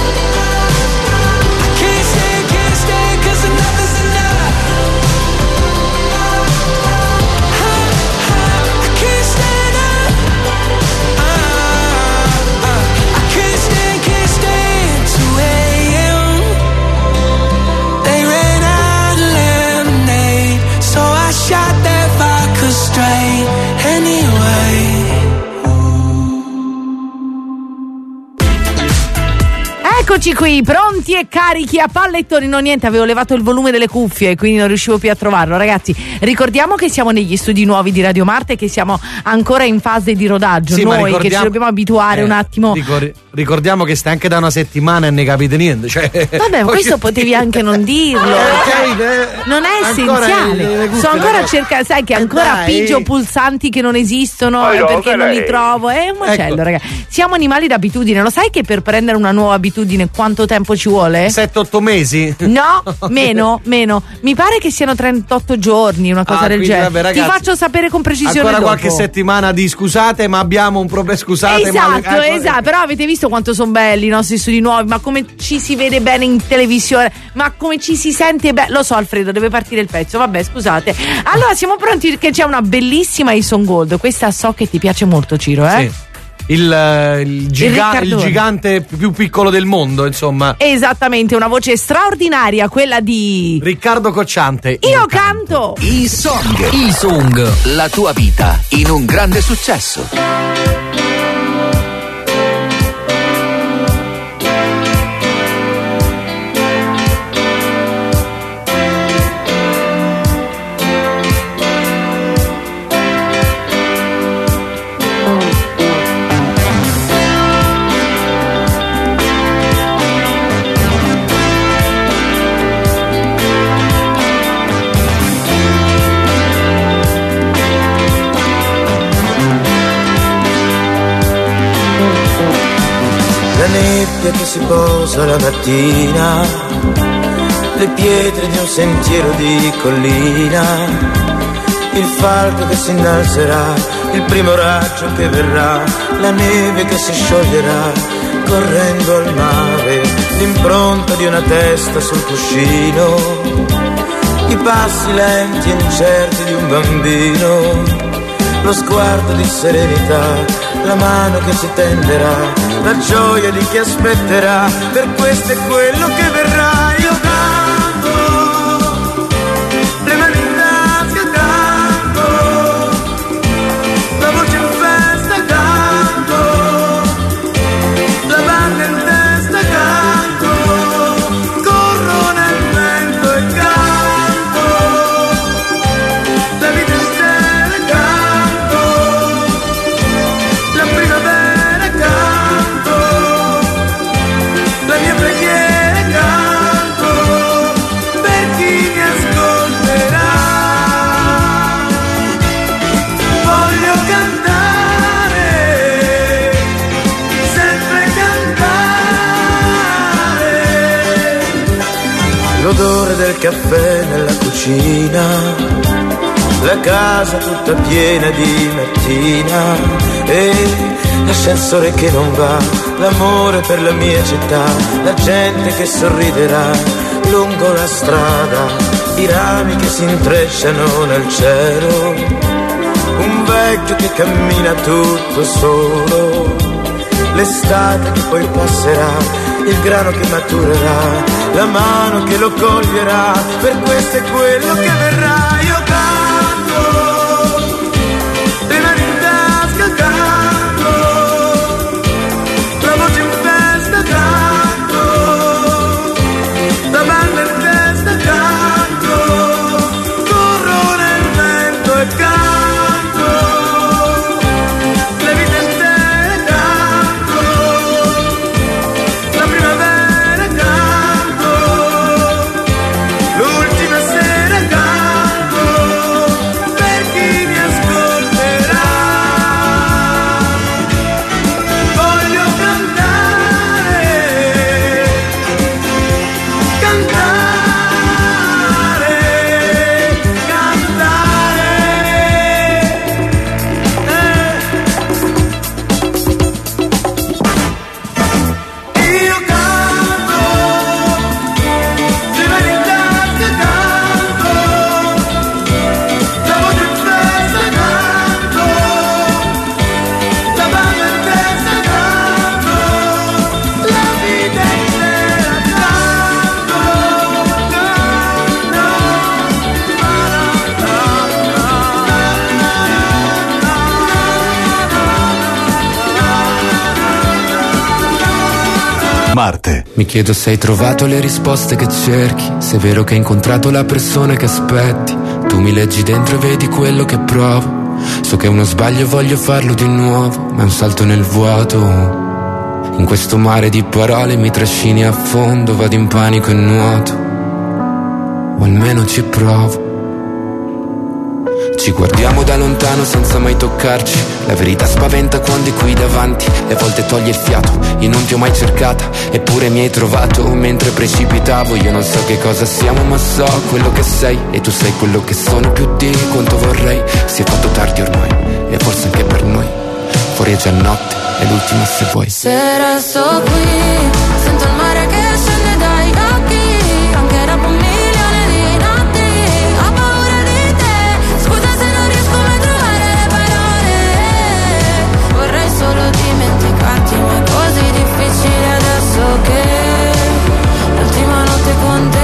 Eccoci qui, pronti e carichi a pallettoni. No, niente, avevo levato il volume delle cuffie, quindi non riuscivo più a trovarlo. Ragazzi, ricordiamo che siamo negli studi nuovi di Radio Marte, che siamo ancora in fase di rodaggio. Sì, noi che ci dobbiamo abituare eh, un attimo. Ricor- ricordiamo che stai anche da una settimana e ne capite niente. Cioè, vabbè, ma questo potevi anche non dirlo. Eh, non è ancora essenziale. le- le cuffie, Sto ancora le- a cercare, sai che ancora dai. pigio pulsanti che non esistono Oh, eh, no, perché non li lei. trovo. È un macello, Ecco. ragazzi. Siamo animali d'abitudine. Lo sai che per prendere una nuova abitudine quanto tempo ci vuole? sette otto mesi? No, meno, meno. Mi pare che siano trentotto giorni, una cosa Ah, del quindi, genere. vabbè, Ti ragazzi, faccio sapere con precisione Ancora dopo. qualche settimana di scusate, ma abbiamo un problema. Scusate, Esatto, ma esatto, però avete visto quanto sono belli i nostri studi nuovi, ma come ci si vede bene in televisione, ma come ci si sente bene. Lo so, Alfredo, deve partire il pezzo, vabbè, scusate. Allora, siamo pronti perché c'è una bellissima Ison Gold. Questa so che ti piace molto, Ciro, eh? Sì. Il, eh, il, giga- il Riccardone. gigante più piccolo del mondo, insomma. Esattamente, una voce straordinaria, quella di Riccardo Cocciante. Io canto. I Song. I Song. La tua vita in un grande successo. La nebbia che si posa la mattina, le pietre di un sentiero di collina, il falco che si innalzerà, il primo raggio che verrà, la neve che si scioglierà correndo al mare, l'impronta di una testa sul cuscino, i passi lenti e incerti di un bambino, lo sguardo di serenità, la mano che si tenderà, la gioia di chi aspetterà, per questo è quello che verrà. Io canto, le mani in tasca canto, la voce in festa canto, la banda in testa canto, corro nel vento e canto, la vita intera canto, la primavera canto, la mia preghiera canto, per chi mi ascolterà. Voglio cantare, sempre cantare. L'odore del caffè nella cucina, la casa tutta piena di mattina e l'ascensore che non va, l'amore per la mia città, la gente che sorriderà lungo la strada, i rami che si intrecciano nel cielo, un vecchio che cammina tutto solo, l'estate che poi passerà, il grano che maturerà, la mano che lo coglierà, per questo è quello che verrà. Io canto, le mani in tasca canto, la voce in festa canto, la banda in testa canto, corro nel vento e canto, la vita intera canto, la primavera canto, l'ultima sera canto, Marte. Mi chiedo se hai trovato le risposte che cerchi, se è vero che hai incontrato la persona che aspetti. Tu mi leggi dentro e vedi quello che provo. So che è uno sbaglio e voglio farlo di nuovo, ma è un salto nel vuoto. In questo mare di parole mi trascini a fondo, vado in panico e nuoto, o almeno ci provo. Ci guardiamo da lontano senza mai toccarci. La verità spaventa quando è qui davanti e a volte toglie il fiato. Io non ti ho mai cercata, eppure mi hai trovato mentre precipitavo. Io non so che cosa siamo, ma so quello che sei, e tu sei quello che sono più di quanto vorrei. Si è fatto tardi ormai, e forse anche per noi. Fuori è già notte, è l'ultima se vuoi. Se resto qui, sento il mare che scende dai occhi, anche dopo un milione di notti. Ho paura di te, scusa se non riesco mai a trovare le parole. Vorrei solo dimenticarti, ma è così difficile adesso che l'ultima notte con te.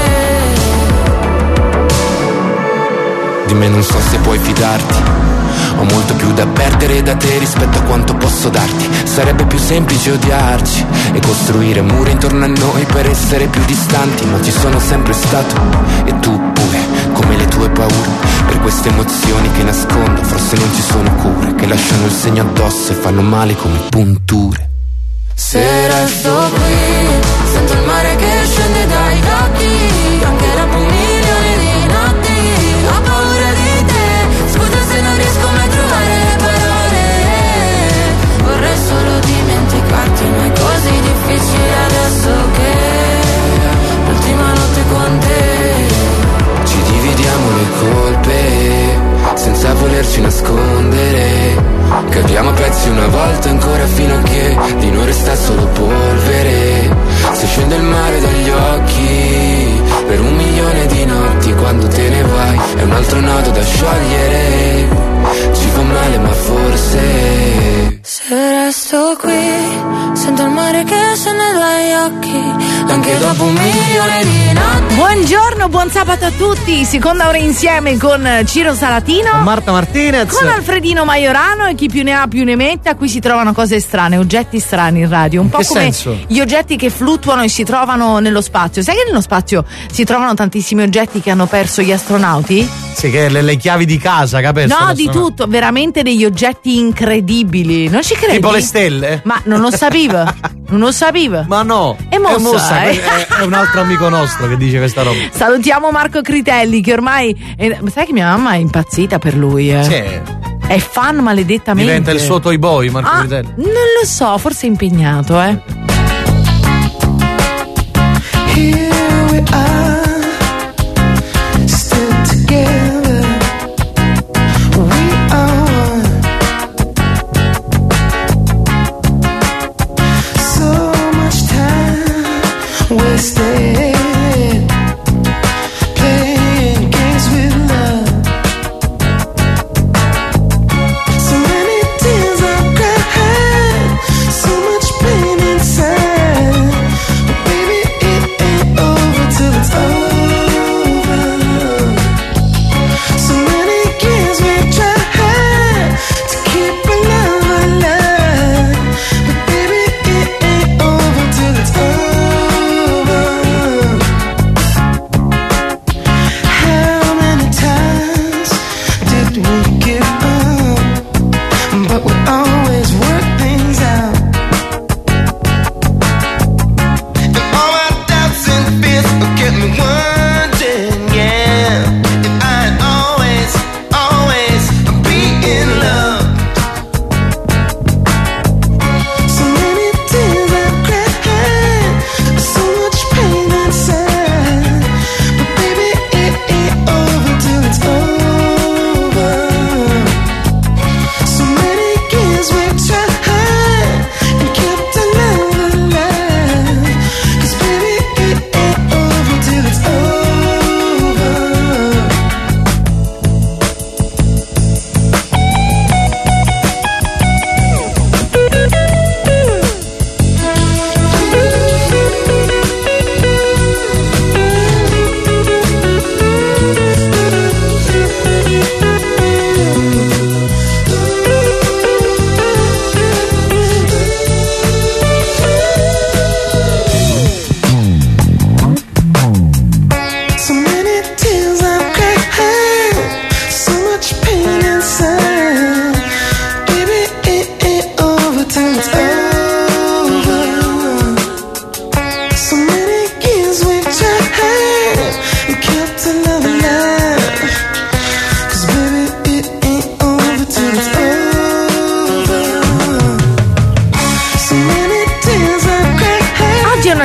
Di me non so se puoi fidarti. Ho molto più da perdere da te rispetto a quanto posso darti. Sarebbe più semplice odiarci e costruire muri intorno a noi per essere più distanti, ma ci sono sempre stato, e tu pure, come le tue paure. Per queste emozioni che nascondo forse non ci sono cure, che lasciano il segno addosso e fanno male come punture. Se resto qui, sento il mare che scende dai occhi, anche dopo un milione di notti. Ho paura di te, scusa se non riesco mai a trovare le parole. Vorrei solo dimenticarti, ma è così difficile adesso che l'ultima notte con te. Ci dividiamo le colpe senza volerci nascondere. Cadiamo a pezzi una volta ancora fino a che di noi resta solo polvere. Se scende il mare dagli occhi per un milione di notti, quando te ne vai è un altro nodo da sciogliere. Ci fa male ma forse se resto qui, sento il mare che scende dagli occhi, anche dopo un milione di notti. Buongiorno, buon sabato a tutti. Seconda ora insieme con Ciro Salatino, con Marta Martinez, con Alfredino Maiorano, e chi più ne ha più ne metta. Qui si trovano cose strane, oggetti strani in radio, un po' che come senso? Gli oggetti che fluttuano e si trovano nello spazio. Sai che nello spazio si trovano tantissimi oggetti che hanno perso gli astronauti? Sì, che le, le chiavi di casa, che ha perso No, di tutto, veramente degli oggetti incredibili. Non ci credi? Tipo le stelle? Ma non lo sapevo. Non lo sapevo. Ma no. E mo è, mo sai. è, è un altro amico nostro che dice questa roba. Salutiamo Marco Critelli, che ormai è, sai che mia mamma è impazzita per lui, eh? Sì. È fan maledettamente. Diventa il suo toy boy, Marco ah, Critelli. Non lo so, forse è impegnato, eh. Here we are, still together. We are one. So much time wasted playing games with love. So many tears I've cried, so much pain inside. But baby, it ain't over till it's over. So many years we tried to keep our love alive. But baby, it ain't over till it's over.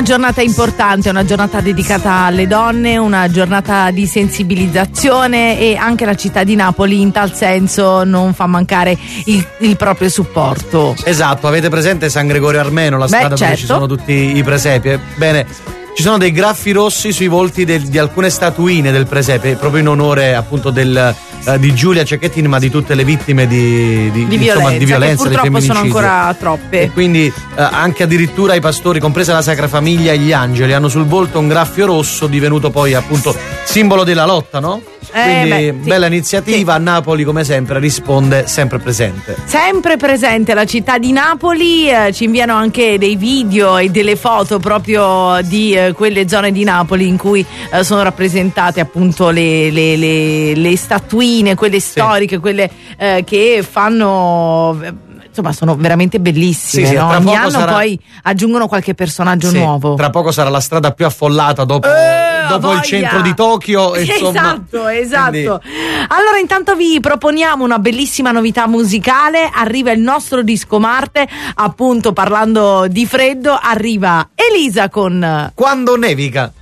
una giornata importante, una giornata dedicata alle donne, una giornata di sensibilizzazione, e anche la città di Napoli in tal senso non fa mancare il, il proprio supporto. Esatto, avete presente San Gregorio Armeno, la Beh, strada certo. dove ci sono tutti i presepi? Bene, ci sono dei graffi rossi sui volti del, di alcune statuine del presepe, proprio in onore appunto del, uh, di Giulia Cecchettin, ma di tutte le vittime di, di, Di insomma, violenza, di violenza, che di purtroppo sono femminicidio. ancora troppe. E quindi uh, anche addirittura i pastori, compresa la Sacra Famiglia e gli angeli, hanno sul volto un graffio rosso divenuto poi appunto simbolo della lotta, no? Eh, Quindi beh, sì. bella iniziativa, sì. Napoli come sempre risponde sempre presente. Sempre presente la città di Napoli, eh, ci inviano anche dei video e delle foto proprio di eh, quelle zone di Napoli in cui eh, sono rappresentate appunto le, le, le, le statuine, quelle storiche, quelle eh, che fanno... Insomma, sono veramente bellissime, Sì, sì, no? tra Ogni poco anno sarà- poi aggiungono qualche personaggio Sì, nuovo. tra poco sarà la strada più affollata dopo, Eh, dopo voglia! il centro di Tokyo. e Insomma, Esatto, esatto. quindi- Allora intanto vi proponiamo una bellissima novità musicale. Arriva il nostro disco Marte, appunto parlando di freddo, arriva Elisa con Quando nevica.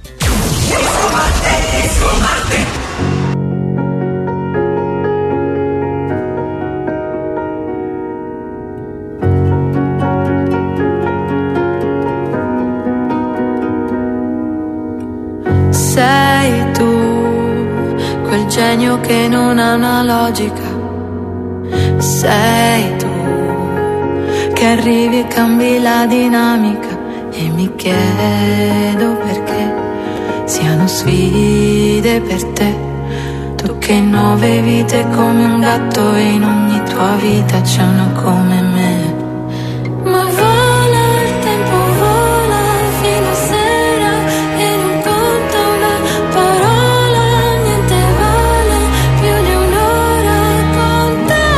Sei tu, quel genio che non ha una logica. Sei tu, che arrivi e cambi la dinamica. E mi chiedo perché siano sfide per te. Tu che nove vite come un gatto, e in ogni tua vita c'è una come me. Ma vola il tempo, vola fino a sera, e non conta una parola, niente vale più di un'ora con te.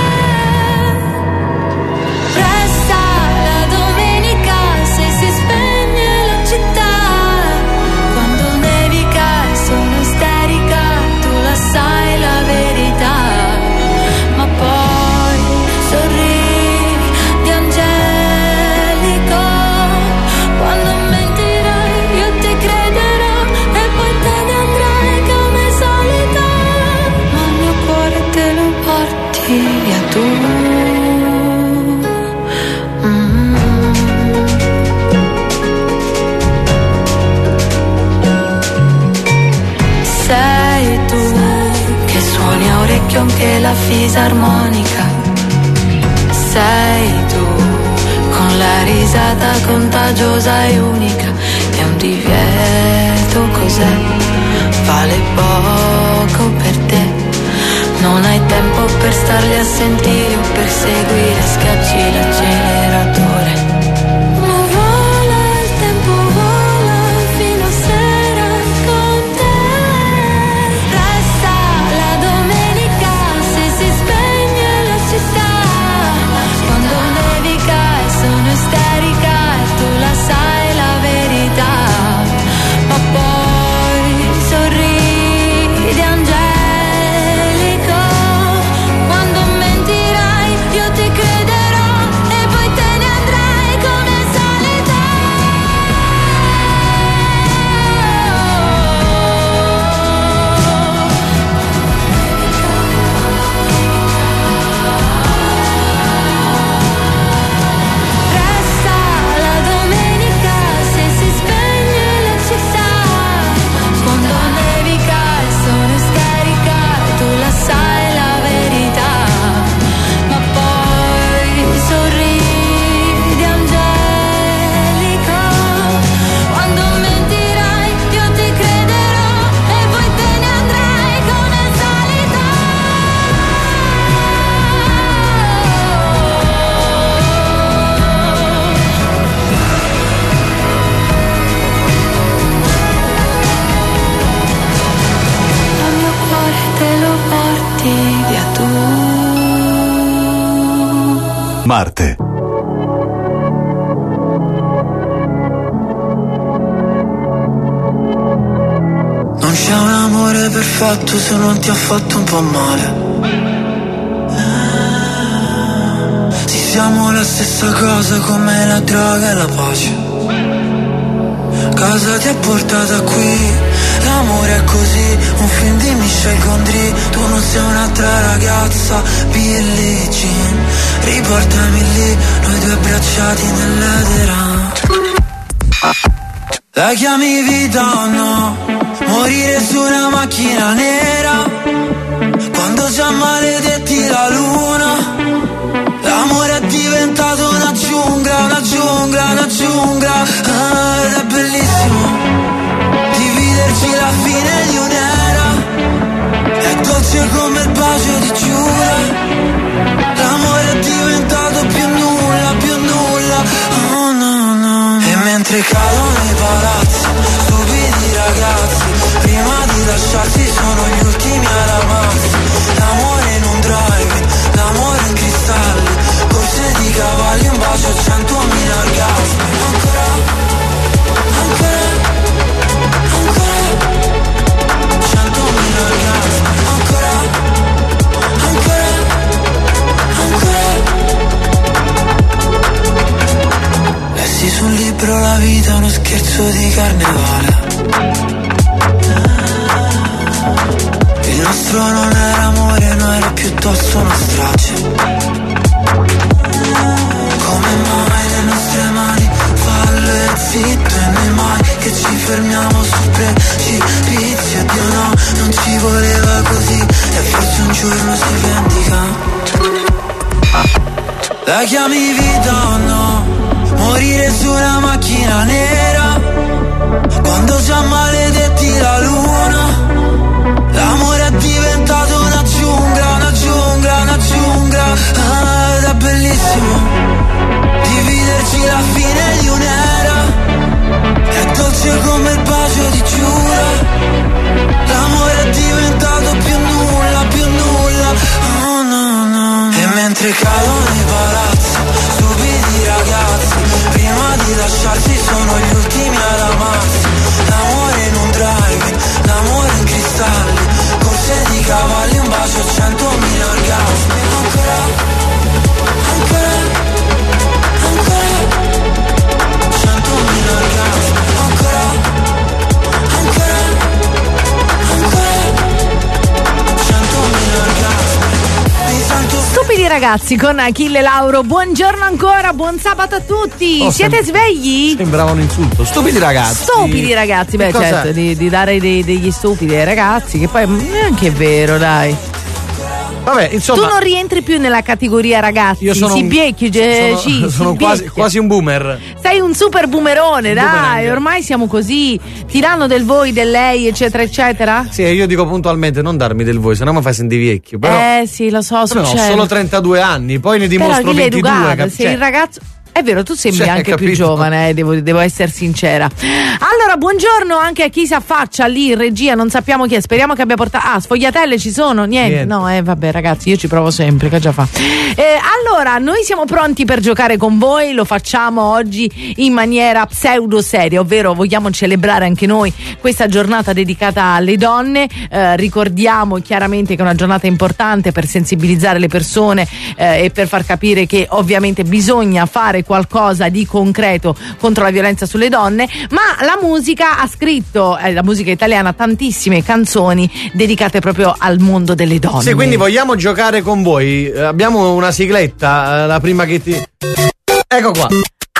Resta la domenica se si spegne la città. Quando nevica e sono isterica, tu la sai la verità. Ma poi sorridi di angelico. Quando mentirai io ti crederò, e poi te ne andrai come solito. Ma il mio cuore te lo porti via tu. Mm. Sei tu che suoni a orecchio anche la fisarmonica. Sei tu con la risata contagiosa e unica. È un divieto, cos'è? Vale poco per te. Non hai tempo per starli a sentire o per seguire, schiacci l'acceleratore. Ma vola il tempo, vola fino a sera con te. Resta la domenica se si spegne la città. Quando nevica e sono isterica, e tu la sai la verità. Ma poi sorridi angelico. Quando mentirai io ti crederò, e poi te ne andrai come solito. Resta la domenica se si spegne la città. Quando nevica e sono isterica, tu la sai la verità. Ma poi sorridi angelico. Quando mentirai io ti crederò, e poi te ne andrai come solito. Il mio cuore te lo porti via tu. Marte. Non c'è un amore perfetto se non ti ha fatto un po' male. Sì, siamo la stessa cosa come la droga e la pace. Cosa ti ha portata qui? L'amore è così, un film di Michel Gondry. Tu non sei un'altra ragazza, Billie Jean. Riportami lì, noi due abbracciati nell'edera. La chiami vita o no? Morire su una macchina nera, quando già maledetti la luna. L'amore è diventato una giungla, una giungla, una giungla. Ah, ed è bellissimo dividerci la fine di un'era. È dolce come il bacio di Giura. L'amore è diventato più nulla, più nulla. Oh no, no. E mentre cadono i palazzi, stupidi ragazzi, prima di lasciarsi sono gli ultimi ad amarsi. L'amore in un drive-in, l'amore in cristalli, corse di cavalli, un bacio, centomila orgasmi. Ancora, ancora, ancora, centomila orgasmi. Ancora, ancora, ancora. Lessi sul libro La vita è uno scherzo di carnevale. Il nostro non era amore, no, era piuttosto una strage. Come mai le nostre mani fallo e zitto, e noi mai che ci fermiamo sul precipizio. Dio no, non ci voleva così, e forse un giorno si vendica. La chiami vita o no? Morire su una macchina nera, quando già maledetti la luna. L'amore è diventato una giungla, una giungla, una giungla. Ah, ed è bellissimo dividerci la fine di un'era. È dolce come il bacio di Giura. L'amore è diventato più nulla, più nulla. Oh no, no. E mentre cadono i palazzi, stupidi ragazzi, prima di lasciarsi sono gli ultimi ad amarsi. L'amore in un drive-in, l'amore in cristalli, corse di cavalli, un bacio, centomila orgasmi. Ancora, ancora, ancora, centomila orgasmi. Ancora, ancora, ancora, centomila orgasmi. Mi sento Stupidi ragazzi con Achille Lauro, buongiorno ancora, buon sabato a tutti. Oh, Siete sem- svegli? Sembrava un insulto. Stupidi ragazzi. Stupidi ragazzi, beh Che cos'è? certo, di, di dare dei- degli stupidi ai ragazzi, che poi neanche è vero, dai. Vabbè, insomma. Tu non rientri più nella categoria ragazzi, Io sono si un- biecchi, sono, ci, si sono quasi, biecchia. quasi un boomer. Sei un super boomerone, Un dai, boomerang. ormai siamo così. Tiranno del voi, del lei, eccetera, eccetera. Sì, io dico puntualmente non darmi del voi, se no mi fai sentire vecchio. Però, eh sì, lo so, però succede. ho solo trentadue anni, poi ne dimostro Però chi l'hai ventidue. educato? cap- Sei cioè, il ragazzo. È vero, tu sembri Cioè, anche più capito? giovane, eh, devo, devo essere sincera. Allora, buongiorno anche a chi si affaccia lì in regia, non sappiamo chi è, speriamo che abbia portato. Ah, sfogliatelle ci sono? Niente. Niente. No, eh, vabbè, ragazzi, io ci provo sempre, che già fa. Eh, allora, noi siamo pronti per giocare con voi, lo facciamo oggi in maniera pseudo seria, ovvero vogliamo celebrare anche noi questa giornata dedicata alle donne. Eh, ricordiamo chiaramente che è una giornata importante per sensibilizzare le persone eh, e per far capire che ovviamente bisogna fare qualcosa di concreto contro la violenza sulle donne, ma la musica ha scritto, eh, la musica italiana, tantissime canzoni dedicate proprio al mondo delle donne. Sì, quindi vogliamo giocare con voi. Eh, Abbiamo una sigletta, eh, la prima che ti. Ecco qua.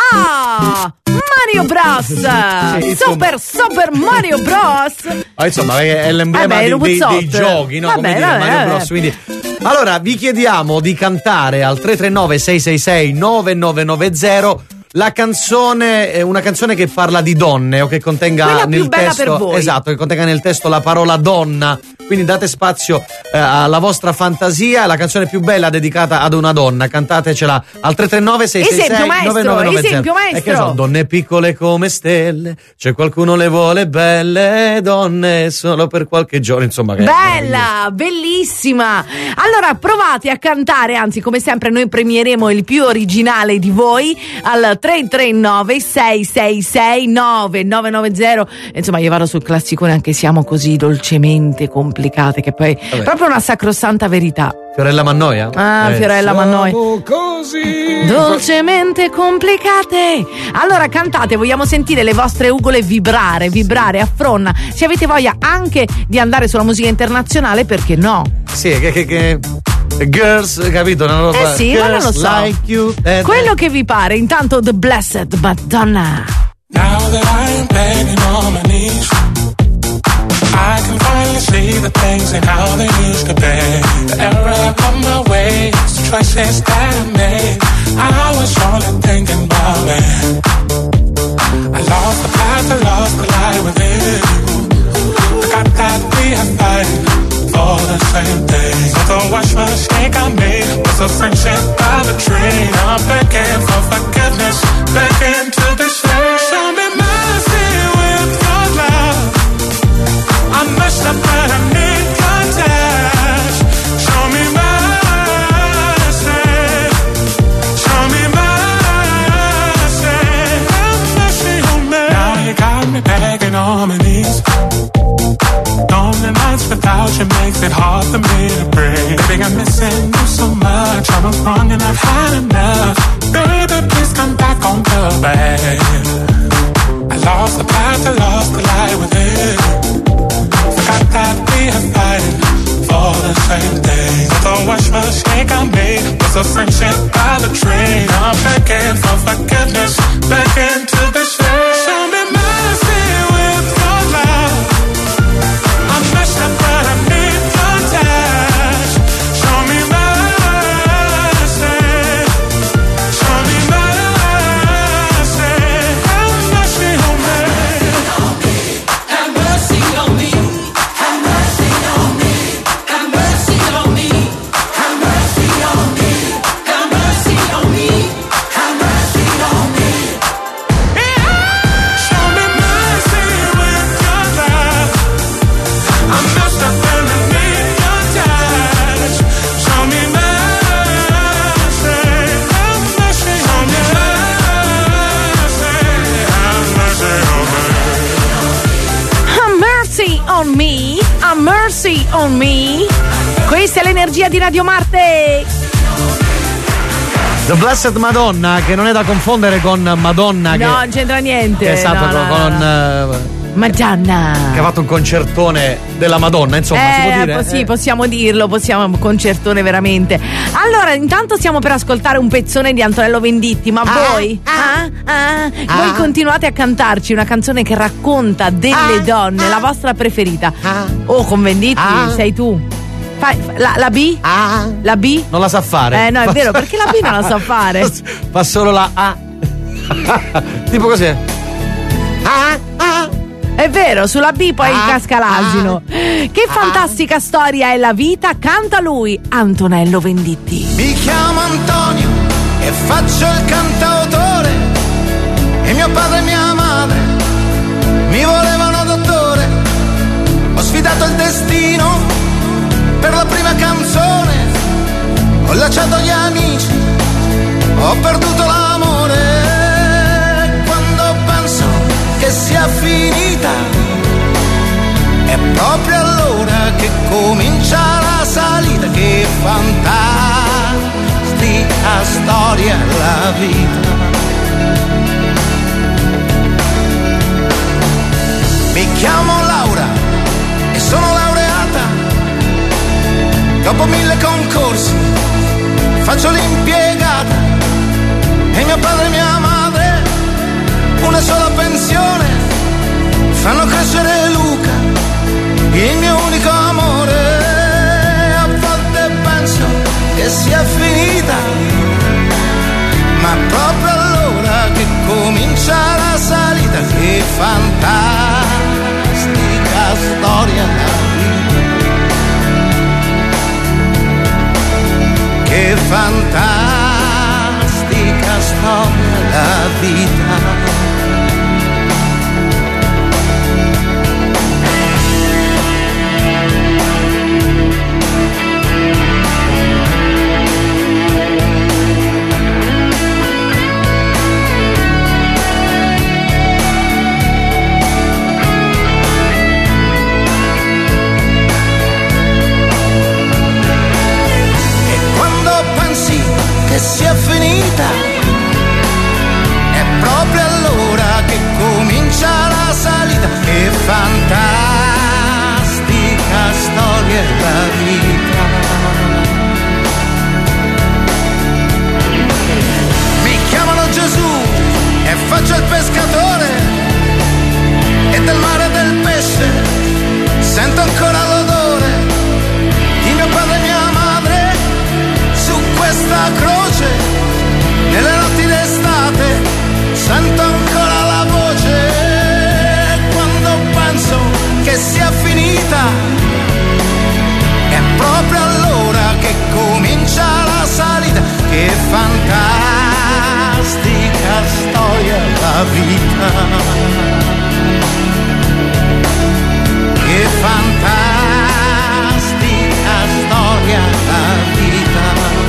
Ah, Mario Bros. Sì, Super Super Mario Bros. Ah, insomma, è l'emblema Vabbè, dei, lo dei- dei puzzotto. giochi, no? Vabbè, Come dire, vabbè, Mario vabbè. Bros. Quindi, allora, vi chiediamo di cantare al tre tre nove sei sei sei nove nove nove zero la canzone, eh, una canzone che parla di donne o che contenga Quella più nel bella testo, per voi. esatto, che contenga nel testo la parola donna. Quindi date spazio eh, alla vostra fantasia, la canzone più bella dedicata ad una donna, cantatecela al tre tre nove sei sei sei Esempio, maestro, nove nove nove zero. esempio, E che maestro. so, donne piccole come stelle, c'è qualcuno le vuole belle, donne solo per qualche giorno, insomma. che- Bella, bellissima. Allora provate a cantare, anzi come sempre noi premieremo il più originale di voi al tre tre nove sei sei sei nove nove nove zero. Insomma io vado sul classicone anche siamo così dolcemente compiaciuti. complicate, che poi è proprio una sacrosanta verità. Fiorella Mannoia? Ah, Eh, Fiorella Mannoia. così Dolcemente complicate. Allora cantate, vogliamo sentire le vostre ugole vibrare, vibrare a fronna. Se avete voglia anche di andare sulla musica internazionale, perché no? Sì, che, che, che Girls, capito? Una roba, Eh sì, ma non lo so. like you, eh, Quello che vi pare. Intanto The Blessed Madonna. Now that I'm begging on my knees, I can finally see the things and how they used to be. The error of my ways, the choices that I made. I was only thinking about me. I lost the path, I lost the light within you. Forgot that we are fighting for the same thing. So don't watch my mistake I made. Was a friendship by the train. I'm begging for forgiveness, begging to be saved. Show me mercy with your love. I messed up but I need your touch. Show me mercy. Show me mercy. Have mercy on me. Now you got me begging on my knees. Lonely nights without you makes it hard for me to breathe. Baby, I'm missing you so much. I was wrong and I've had enough. Baby, please come back on the bed. I lost the path, I lost the light within. Forgot that we are fighting for the same thing. Don't watch my mistake I made. Was a friendship by the train. I'm begging for forgiveness, begging to be saved. Show me mercy with your love. I messed up but I need your touch. Show me mercy. Show me mercy. Have mercy on me. Have mercy on me. Have mercy on me. Have mercy on me. Have mercy on me. Have mercy on me. Have mercy on me. Show me mercy with your love. I messed up and I need your touch. Show me mercy. Have mercy on me. Have mercy on me. Have mercy on me. Have mercy on me. Questa è l'energia di Radio Marte. The Blessed Madonna, che non è da confondere con Madonna, che, No, non c'entra niente. che è stato no, no, con. no. eh, Madonna. che ha fatto un concertone della Madonna, insomma, si può Eh, dire? po- sì, Eh. possiamo dirlo, possiamo, concertone veramente. Allora, intanto stiamo per ascoltare un pezzone di Antonello Venditti, ma voi? Ah, ah, voi continuate a cantarci una canzone che racconta delle donne, la vostra preferita. Oh, con Venditti Ah. sei tu. Fai, la, la B? La B? Non la sa fare. Eh no, è Fa- vero, perché la B non la sa fare. Fa solo la A. Tipo così. È vero, sulla B poi Ah, casca l'asino. Che fantastica storia è la vita, canta lui, Antonello Venditti. Mi chiamo Antonio e faccio il cantautore. E mio padre e mia madre mi volevano dottore. Ho sfidato il destino per la prima canzone. Ho lasciato gli amici, ho perduto l'amore. Quando penso che sia finita, è proprio allora che comincia la salita. Che fantastica storia la vita. Mi chiamo Laura e sono laureata. Dopo mille concorsi faccio l'impiegata. E mio padre e mia madre una sola pensione fanno crescere Luca, il mio unico amore. A volte penso che sia finita, ma proprio allora che comincia la salita. Che fantastica storia la vita. Che fantastica storia la vita. la vita. Che fantastica storia la vita.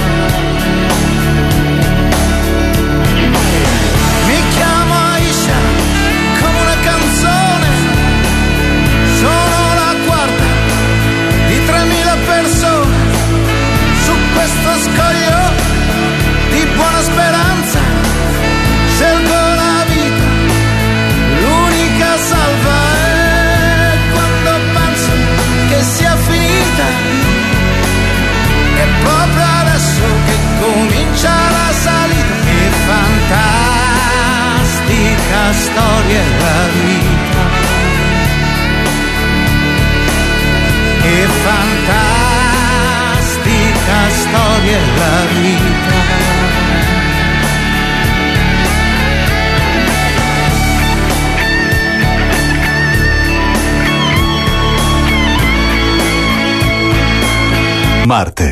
Mi chiamo Aisha come una canzone, sono la quarta di tremila persone su questo scoglio di buona speranza. Scelgo la vita, l'unica salva è quando penso che sia finita. È proprio adesso che comincia la salita. Che fantastica storia è la vita. Che fantastica storia è la vita. Marte.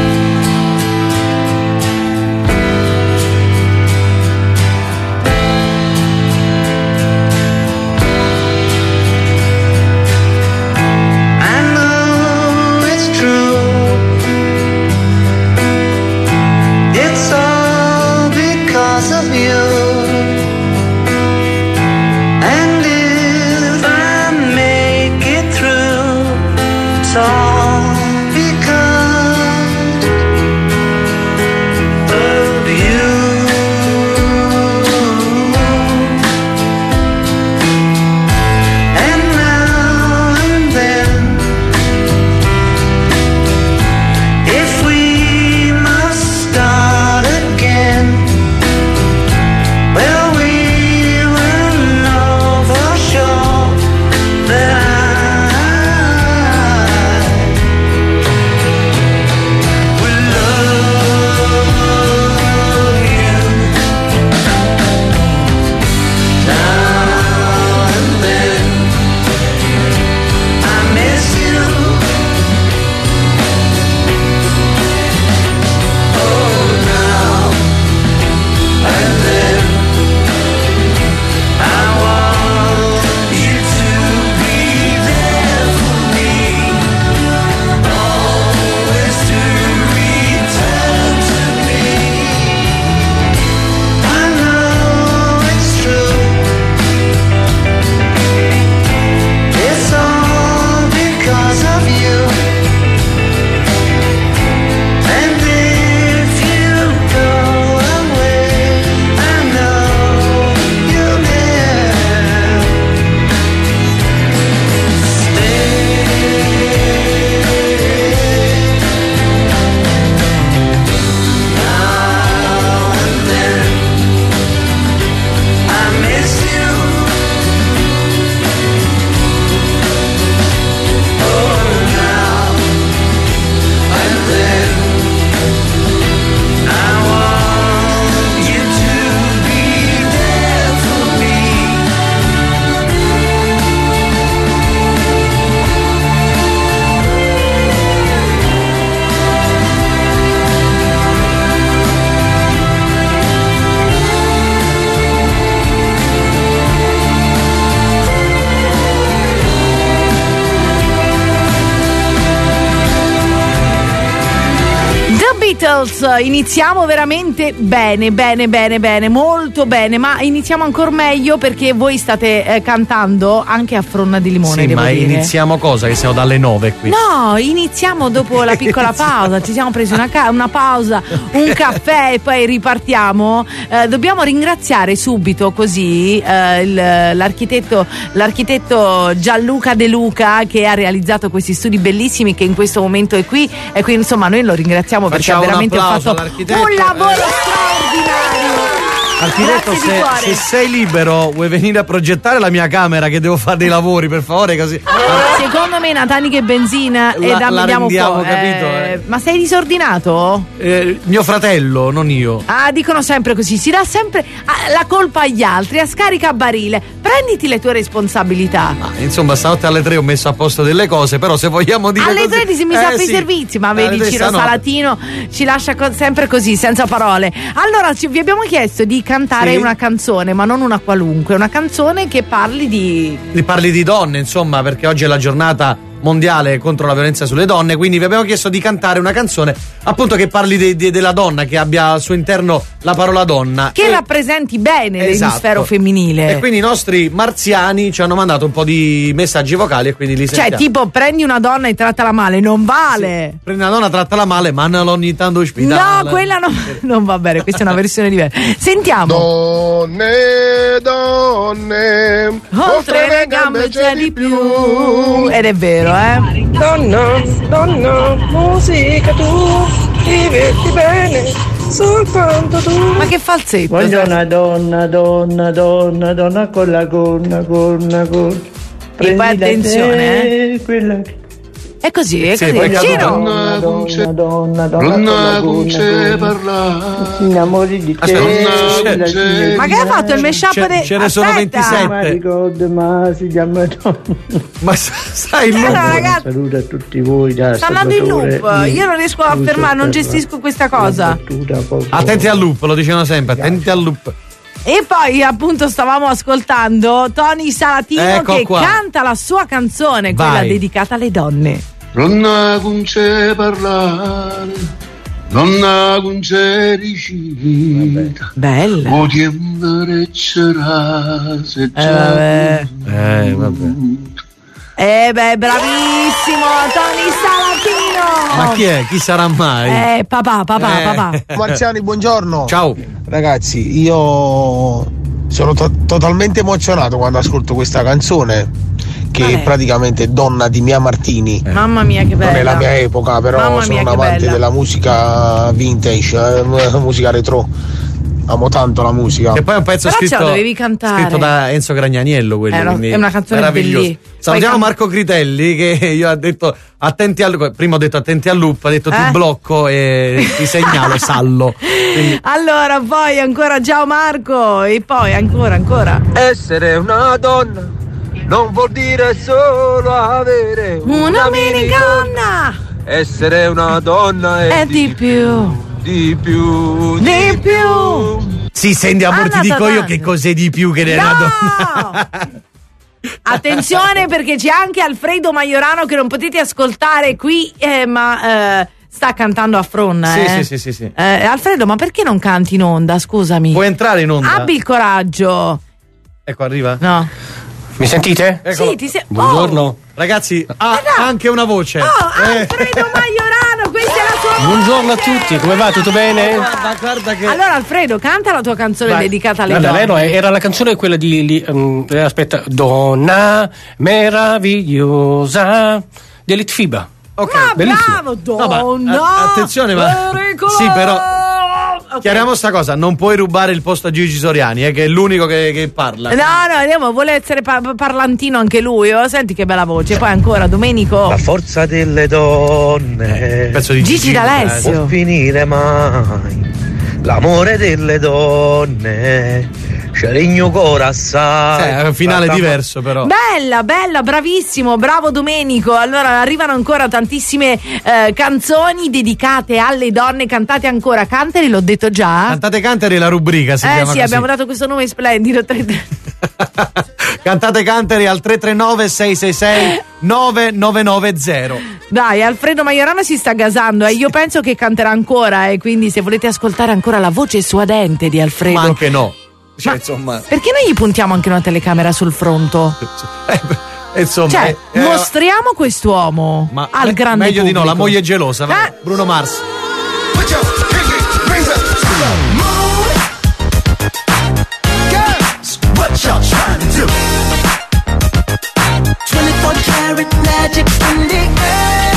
Beatles, iniziamo veramente bene, bene, bene, bene, molto bene, ma iniziamo ancora meglio perché voi state eh, cantando anche a Fronna di Limone. Sì, devo ma dire. iniziamo cosa? Che siamo dalle nove qui. No, iniziamo dopo la piccola pausa, ci siamo presi una, ca- una pausa, un caffè e poi ripartiamo. Eh, dobbiamo ringraziare subito così eh, il, l'architetto, l'architetto Gianluca De Luca che ha realizzato questi studi bellissimi, che in questo momento è qui, e quindi insomma noi lo ringraziamo. Facciamo perché veramente un ha applauso fatto un lavoro straordinario. Architetto, Grazie di se, cuore. se sei libero, vuoi venire a progettare la mia camera che devo fare dei lavori, per favore, così. Secondo me una tanica e benzina e La- da, la vediamo un rendiamo, po'. capito, Eh, eh. Ma sei disordinato? Eh, mio fratello, non io. Ah, dicono sempre così, si dà sempre ah, la colpa agli altri, a scarica a barile. Prenditi le tue responsabilità. Insomma, stanotte alle tre ho messo a posto delle cose, però se vogliamo dire Alle così- tredici mi Eh, sa per i sì. servizi, ma Alle vedi tre Ciro stanotte. Salatino ci lascia co- sempre così, senza parole. Allora, ci- vi abbiamo chiesto di cantare Sì. una canzone, ma non una qualunque, una canzone che parli di... Li parli di donne, insomma, perché oggi è la giornata mondiale contro la violenza sulle donne, quindi vi abbiamo chiesto di cantare una canzone appunto che parli de, de, della donna, che abbia al suo interno la parola donna, che e... rappresenti bene Esatto. l'emisfero femminile. E quindi i nostri marziani ci hanno mandato un po' di messaggi vocali e quindi li Cioè, sentiamo. tipo, prendi una donna e trattala male, non vale. Sì. Prendi una donna, trattala male, mandala ogni tanto ospitale. No, quella no, non va bene, questa è una versione diversa. Sentiamo. Donne, donne, Oltre le gambe c'è di più. Ed è vero, eh. Donna, donna, musica tu, diverti bene, soltanto tu. Ma che falsetto. Voglio una donna, donna, donna, donna con la gonna, gonna, gonna. E poi attenzione, eh. Quella che... È così, è Sì, così. poi Giro. Donna, donna, donna, donna con la gonna, si innamori di te. Aspetta, la signorina. Ma che ha fatto il mashup Ce- de... ce ne sono Aspetta. ventisette. Ma ricordo, ma si chiama donna. Ma stai in Eh, loop. no, ragazzi. Saluto a tutti voi da Sta andando in Salvatore. loop. Io non riesco a Scusa fermare, non per la- gestisco questa cosa. battuta poco- Attenti al loop, lo dicevano sempre, attenti al loop. E poi appunto stavamo ascoltando Tony Salatino Ecco che qua. canta la sua canzone, quella Vai. dedicata alle donne. Donna con c'è parlare, donna con c'è ricita. Bella. O tiendere c'era se Eh, già. vabbè. Eh, vabbè. Eh beh, bravissimo Tony Salatino. Ma chi è? Chi sarà mai? Eh, papà, papà, Eh. papà. Marziani, buongiorno. Ciao. Ragazzi, io sono to- totalmente emozionato quando ascolto questa canzone, che Ah, è eh. praticamente Donna di Mia Martini. Mamma mia che bella. Non è la mia epoca, però Mamma sono mia, un che amante bella. della musica vintage, eh, musica retro. Amo tanto la musica. Che poi è un pezzo Però ce la scritto, dovevi cantare. scritto da Enzo Gragnaniello, quello, È una- quindi è una canzone meraviglioso. bellissima. Salutiamo Poi can- Marco Critelli, che io ho detto attenti al prima ho detto attenti al loop, ha detto ti Eh? blocco e ti segnalo sallo. Quindi, Allora, poi ancora ciao Marco. E poi ancora, ancora. Essere una donna non vuol dire solo avere Una minigonna. Essere una donna E di più. di più, Di più. sì, senti amore, ti Anna dico io Tatangelo. che cos'è di più che una donna. Attenzione perché c'è anche Alfredo Maiorano che non potete ascoltare qui, eh, ma eh, sta cantando a Fronna. Sì, eh. sì, sì, sì, sì. Eh, Alfredo, ma perché non canti in onda? Scusami. Puoi entrare in onda? Abbi il coraggio. Ecco, arriva. No. Mi sentite? Eccolo. Sì, ti sei... Buongiorno. Ragazzi, ha anche una voce. Oh, oh, Eh. Alfredo Maiorano, questa è la sua Buongiorno a voce. tutti, come va? Tutto bene? Guarda, guarda che Allora Alfredo, canta la tua canzone Vai. dedicata alle Guarda, donne. lei no, era la canzone quella di, di um, eh, aspetta, Donna meravigliosa di Litfiba. Ok, Ma bellissimo. bravo, No, ma, donna. a- attenzione, ma pericolosa. sì, però Ok. chiariamo sta cosa, non puoi rubare il posto a Gigi Soriani, eh, che è l'unico che, che parla. No, no, andiamo, vuole essere pa- parlantino anche lui. Oh, senti che bella voce. Poi ancora Domenico. La forza delle donne Pezzo di Gigi D'Alessio. può finire mai. L'amore delle donne c'è il mio cuore assai. Sì, è un finale diverso però. Bella, bella, bravissimo, bravo Domenico. Allora arrivano ancora tantissime eh, canzoni dedicate alle donne, cantate ancora. Canteri, l'ho detto già. Cantate Canteri, la rubrica si eh chiama sì, così. abbiamo dato questo nome splendido. tre- Cantate Canteri al tre tre nove sei sei sei nove nove nove zero. Dai, Alfredo Maiorano si sta gasando e io penso che canterà ancora, e quindi se volete ascoltare ancora la voce suadente di Alfredo. Ma anche no. Cioè, Ma- insomma, Perché noi gli puntiamo anche una telecamera sul fronto? eh, insomma, Cioè, eh, eh, mostriamo quest'uomo ma al me- grande meglio di no, la pubblico. moglie è gelosa. vai. Eh. Bruno Mars. Put your pinky rings up to the moon. Girls, what y'all trying to do? twenty-four karat magic in the air.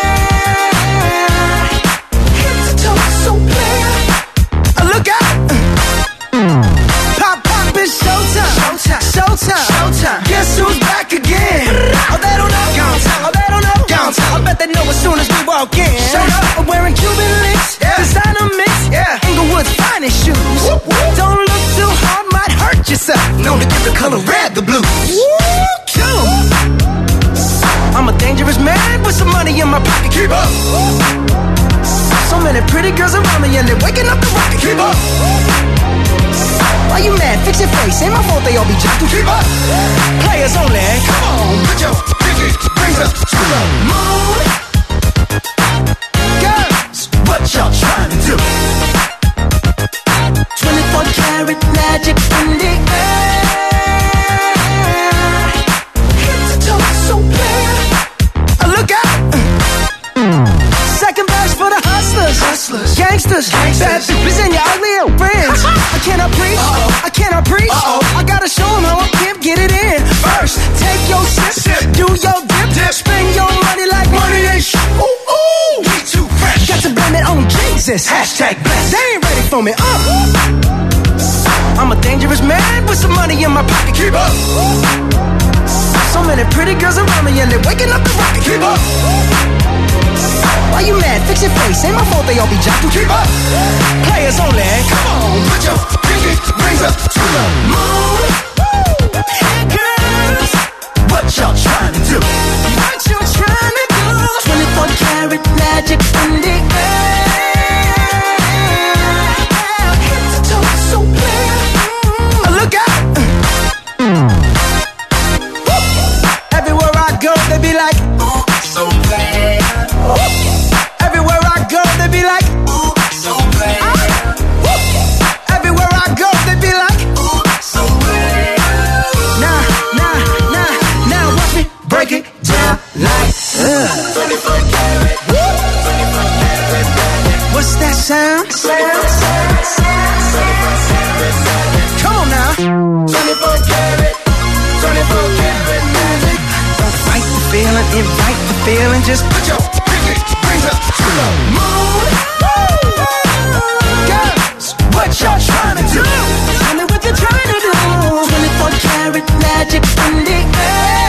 Head to toe so clear. Uh, Look out! Pop, pop, it's showtime. Showtime. Showtime. Showtime. Guess who's back again? Oh, they don't know. Oh, they don't know. I bet they know as soon as we walk in. Shut up. I'm wearing Cuban links. Yeah. Designer mix. Yeah. Inglewood's finest shoes. Whoop, whoop. Don't look too hard, might hurt yourself. Known to give the color red the blues. Woo, kill 'em. I'm a dangerous man with some money in my pocket. Keep up. So many pretty girls around me and they're waking up the rocket. Keep up. Why you mad? Fix your face. Ain't my fault they all be jocking. Keep up. Players only. Come on, put your pinky rings up to the moon. Girls, what y'all trying to do? twenty-four karat magic in the air. Head to toe, so clear. Uh, look out. Second verse for the hustlers, hustlers, gangsters, gangsters. Bad bitches and your ugly old friends. I cannot preach, Uh-oh. I cannot preach. Uh-oh. I gotta show them how I can get it in. First, take your sip, sip. Do your dip, dip, spend your money like money ain't sh- Ooh, ooh, we too fresh. Got to blame it on Jesus. Hashtag blessed. They ain't ready for me. Uh. I'm a dangerous man with some money in my pocket. Keep up. So many pretty girls around me and they're waking up the rocket. Keep up. Why you mad? Fix your face. Ain't my fault they all be jocking. Keep up. Players only. Come on, put your pinky rings up to the moon. Hey girls, what y'all trying to do? What you trying to do? twenty-four karat magic in the air. Head to toe, so clear. Mm, look out. Woo. Everywhere I go, they be like, ooh, so bad. Everywhere I go, they be like, ooh, so bad. Uh, everywhere I go, they be like, ooh, so bad. Nah, nah, nah, now watch me break it down like uh. twenty-four karat, twenty-four karat magic. What's that sound? Sound, sound, sound. Come on now. twenty-four karat, twenty-four karat magic. Don't fight the feeling, invite the feeling. Just put your pinky rings up to the moon. Girls, what y'all trying to do? Tell me what you're trying to do. twenty-four karat magic in the air.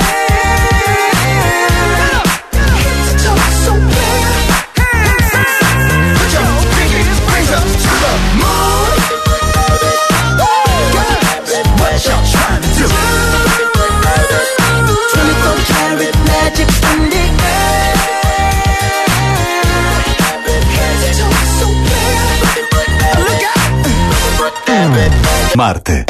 Head to toe, so clear. Put your pinky rings up to the moon. Girls, what y'all trying to do? twenty-four karat magic in the air. Marte.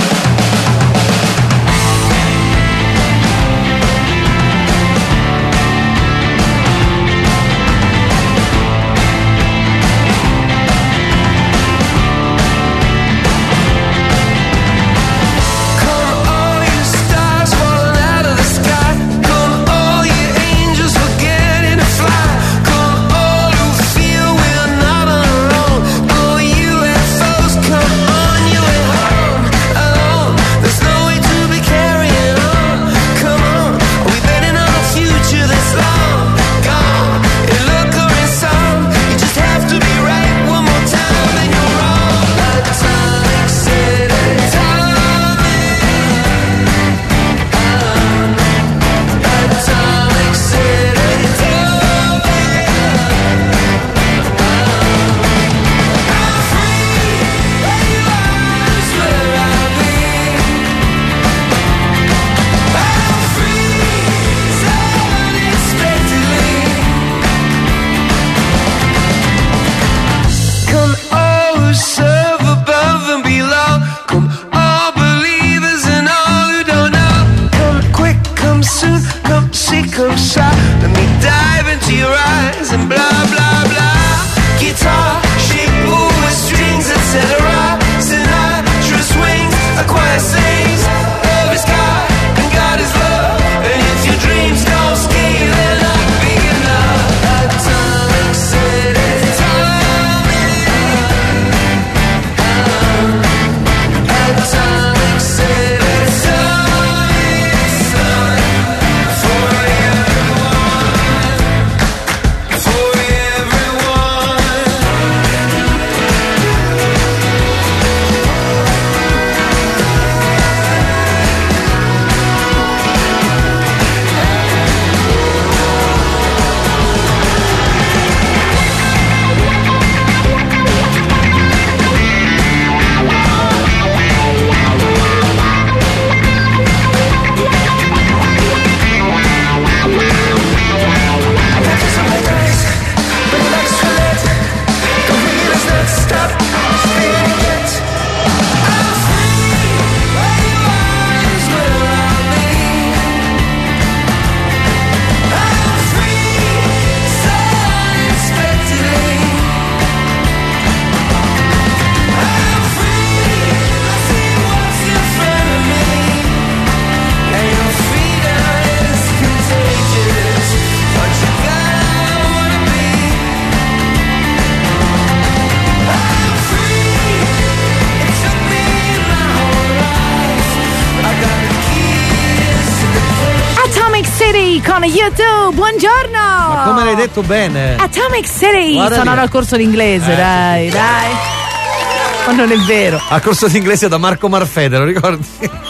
sono U due, buongiorno. Ma come l'hai detto bene? Atomic City. Guarda Sono lì. al corso d'inglese, Eh, dai, dai. Ma non è vero. Al corso d'inglese da Marco Marfede, lo ricordi?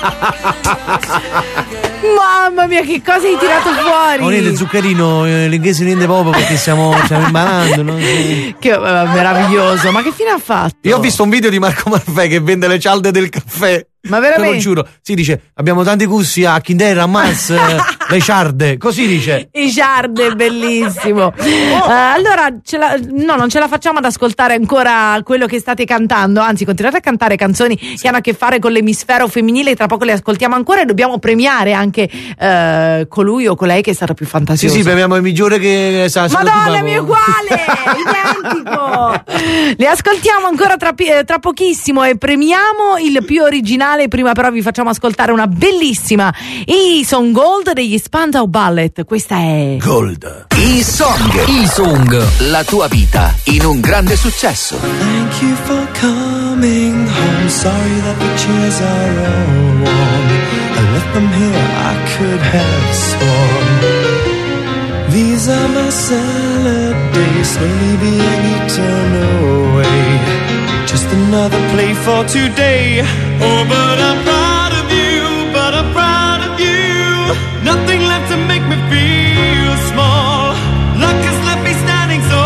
Mamma mia, che cosa hai tirato fuori? Oh, niente, zuccherino, eh, l'inglese niente proprio perché stiamo, stiamo imparando, no? Sì. Che eh, meraviglioso, ma che fine ha fatto? Io ho visto un video di Marco Marfè che vende le cialde del caffè. Ma veramente? Te lo giuro. Si dice, abbiamo tanti gusti a Kinder, a Mars, eh, le ciarde. Così dice. I Ciarde, bellissimo. Uh, allora, ce la, no, non ce la facciamo ad ascoltare ancora quello che state cantando. Anzi, continuate a cantare canzoni che hanno a che fare con l'emisfero femminile. Tra poco le ascoltiamo ancora e dobbiamo premiare anche uh, colui o colei che è stata più Sì, fantasiosa. sì, premiamo il migliore che sa. sa Madonna, tipo- mio uguale, identico. Le ascoltiamo ancora tra, pi- eh, tra pochissimo e premiamo il più originale. Prima però vi facciamo ascoltare una bellissima E-Song Gold degli Spandau Ballet. Questa è Gold. E-Song. E-Song, la tua vita in un grande successo. Thank you for coming home. Sorry that the chairs are all warm. I left them here, I could have sworn. These are my salad days, slowly being eaten away. Just another play for today. Oh, but I'm proud of you, but I'm proud of you. Nothing left to make me feel small. Luck has left me standing so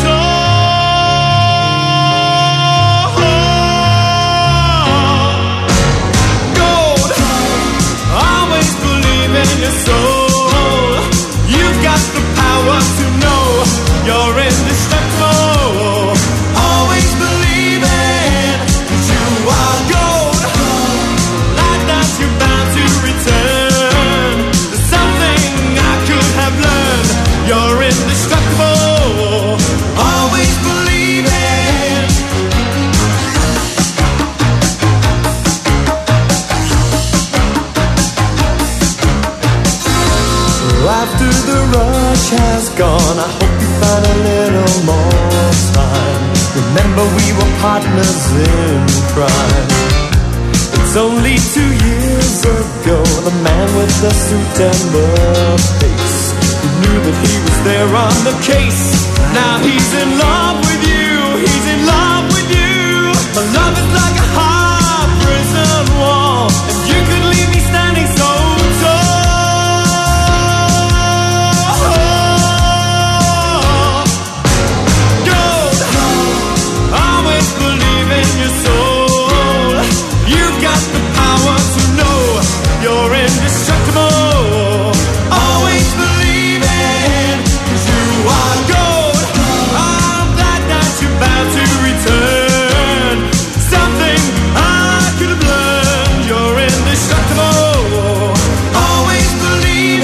tall. Gold, always believe in your soul. You've got the power to know you're indestructible. Always believe it, 'cause you are gold. Like that you're bound to return. There's something I could have learned. You're indestructible. Always believe it. After the rush has gone, I hope you find a little more time. Remember we were partners in crime. It's only two years ago, the man with the suit and the face, who knew that he was there on the case. Now he's in love with you, he's in love with you. My love is like a high prison wall, and you could leave me standing so tall. You're indestructible. Always believe it, 'cause you are gold. I'm glad that you're bound to return. Something I could have learned. You're indestructible. Always believe it.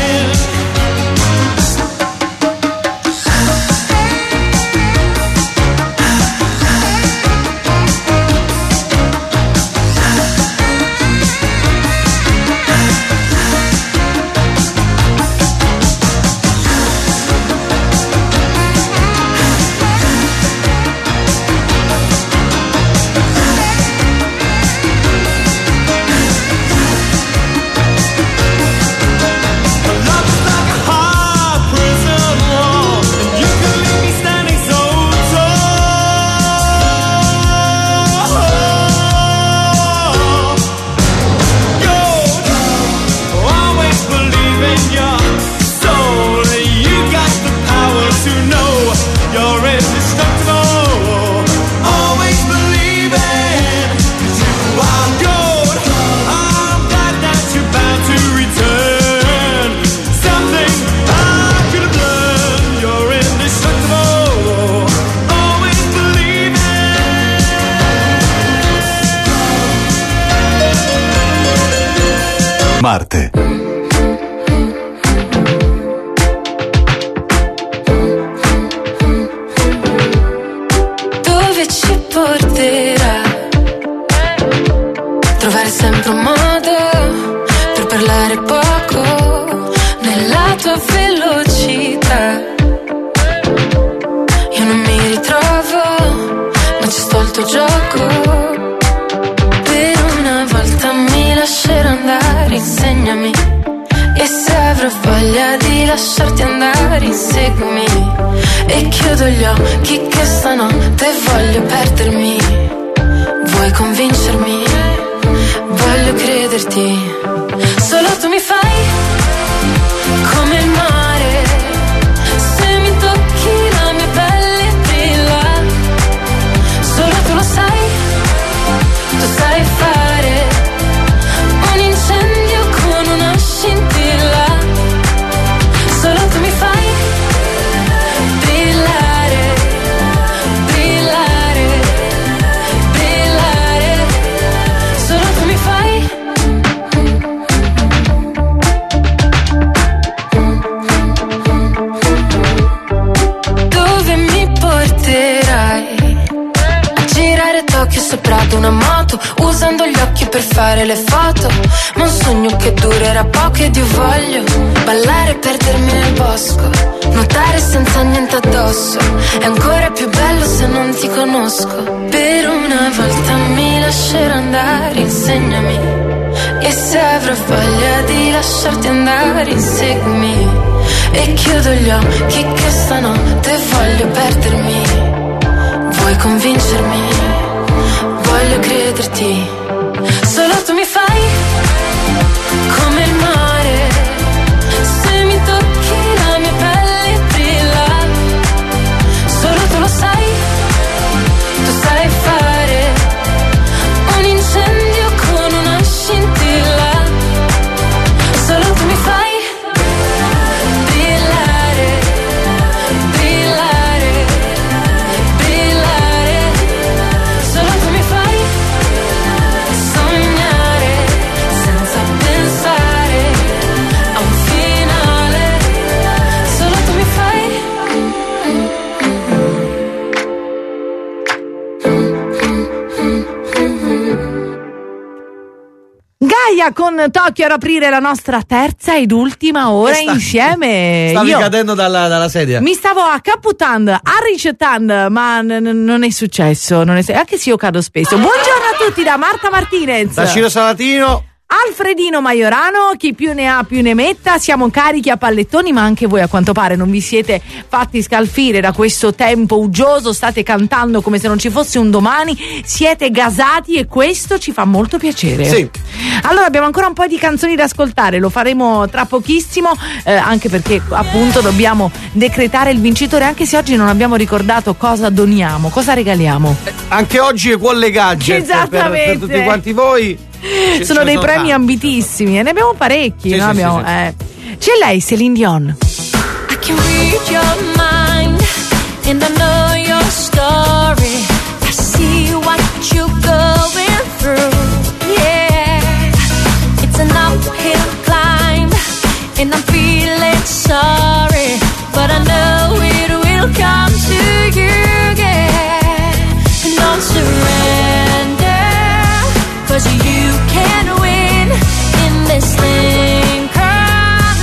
Marte. Dove ci porterà? Trovare sempre un modo per parlare poco nella tua velocità. Io non mi ritrovo, ma ci sto il tuo gioco. Per una volta mi lascerò andare, insegnami. E se avrò avrò voglia di lasciarti andare, inseguimi. E chiudo gli occhi che stanotte voglio perdermi. Vuoi convincermi? Voglio crederti. Solo tu mi fai come il mare. Se mi tocchi la mia pelle brilla. Solo tu lo sai. Tu sai fare un incendio con una scintilla. Solo tu mi fai brillare, brillare, brillare. Solo tu mi fai. Dove mi porterai? A girare Tokyo sopra ad una moto, usando gli occhi per fare le foto. Ma un sogno che durerà poco ed io voglio ballare e perdermi nel bosco, nuotare senza niente addosso. È ancora più bello se non ti conosco. Per una volta mi lascerò andare, insegnami. E se avrò voglia di lasciarti andare, inseguimi. E chiudo gli occhi che stanotte voglio perdermi. Vuoi convincermi? Voglio crederti. Solo tu mi fai come il mare. Se mi tocchi la mia pelle brilla. Solo tu lo sai. Tu sai fare un incendio con una scintilla. Solo tu mi fai brillare, brillare, brillare. Solo tu mi fai sognare senza pensare a un finale. Solo tu mi fai. Gaia con Tokyo ad aprire la nostra terza ed ultima ora Sta- insieme. Stavi Io cadendo dalla, dalla sedia. mi stavo accaputtando, arriccettando, ma n- n- non è successo. Non è se- anche se io cado spesso. Buongiorno a tutti da Marta Martinez. Da Ciro Salatino. Alfredino Maiorano, chi più ne ha più ne metta, siamo carichi a pallettoni, ma anche voi a quanto pare non vi siete fatti scalfire da questo tempo uggioso, state cantando come se non ci fosse un domani, siete gasati e questo ci fa molto piacere. Sì. Allora abbiamo ancora un po' di canzoni da ascoltare, lo faremo tra pochissimo, eh, anche perché appunto dobbiamo decretare il vincitore, anche se oggi non abbiamo ricordato cosa doniamo, cosa regaliamo. Anche oggi è Quolle Gadget per, Esattamente. per tutti quanti voi. Ce- Sono ce dei ne premi tanti. ambitissimi e ne abbiamo parecchi, Sì, no? sì, Abbiamo, sì, sì. eh. C'è lei, Celine Dion. I can read your mind and I know your story. I see what you're going through. Yeah, it's an uphill climb and I'm feeling sorry, but I know it will come to you. Yeah, and don't surrender, 'cause you can win in this thing called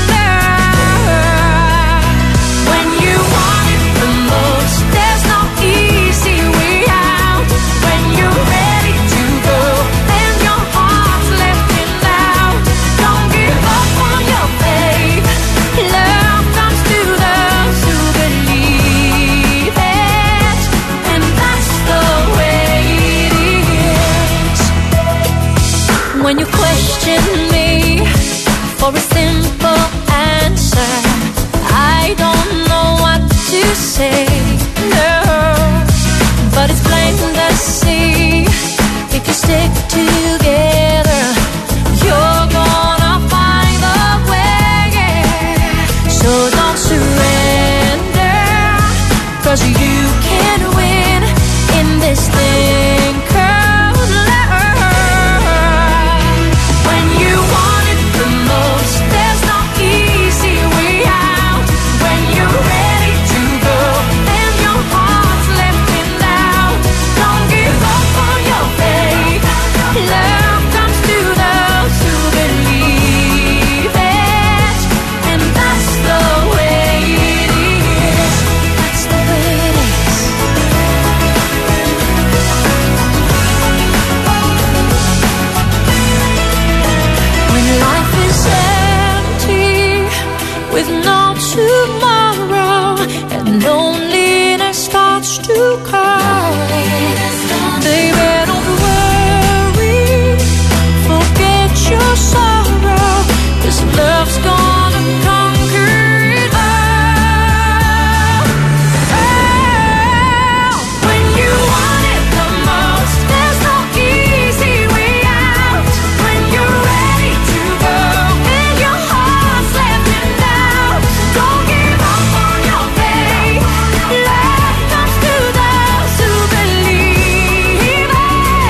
love. When you want it the most, there's no easy way out. When you're ready to go and your heart's left in doubt, don't give up on your faith. Love comes to those who believe it, and that's the way it is. When you question me for a simple answer, I don't know what to say, no, but it's plain to see, if you stick together, you're gonna find a way, yeah. So don't surrender, 'cause you can win in this thing called love. When you want it the most, there's no easy way out. When you're ready to go and your heart's left in doubt, don't give up on your faith. Love to cry. Baby, don't worry, forget your sorrow, 'cause love's gonna conquer it all. Oh, when you want it the most, there's no easy way out. When you're ready to go and your heart's letting down, don't give up on your faith. Love comes to those who believe it.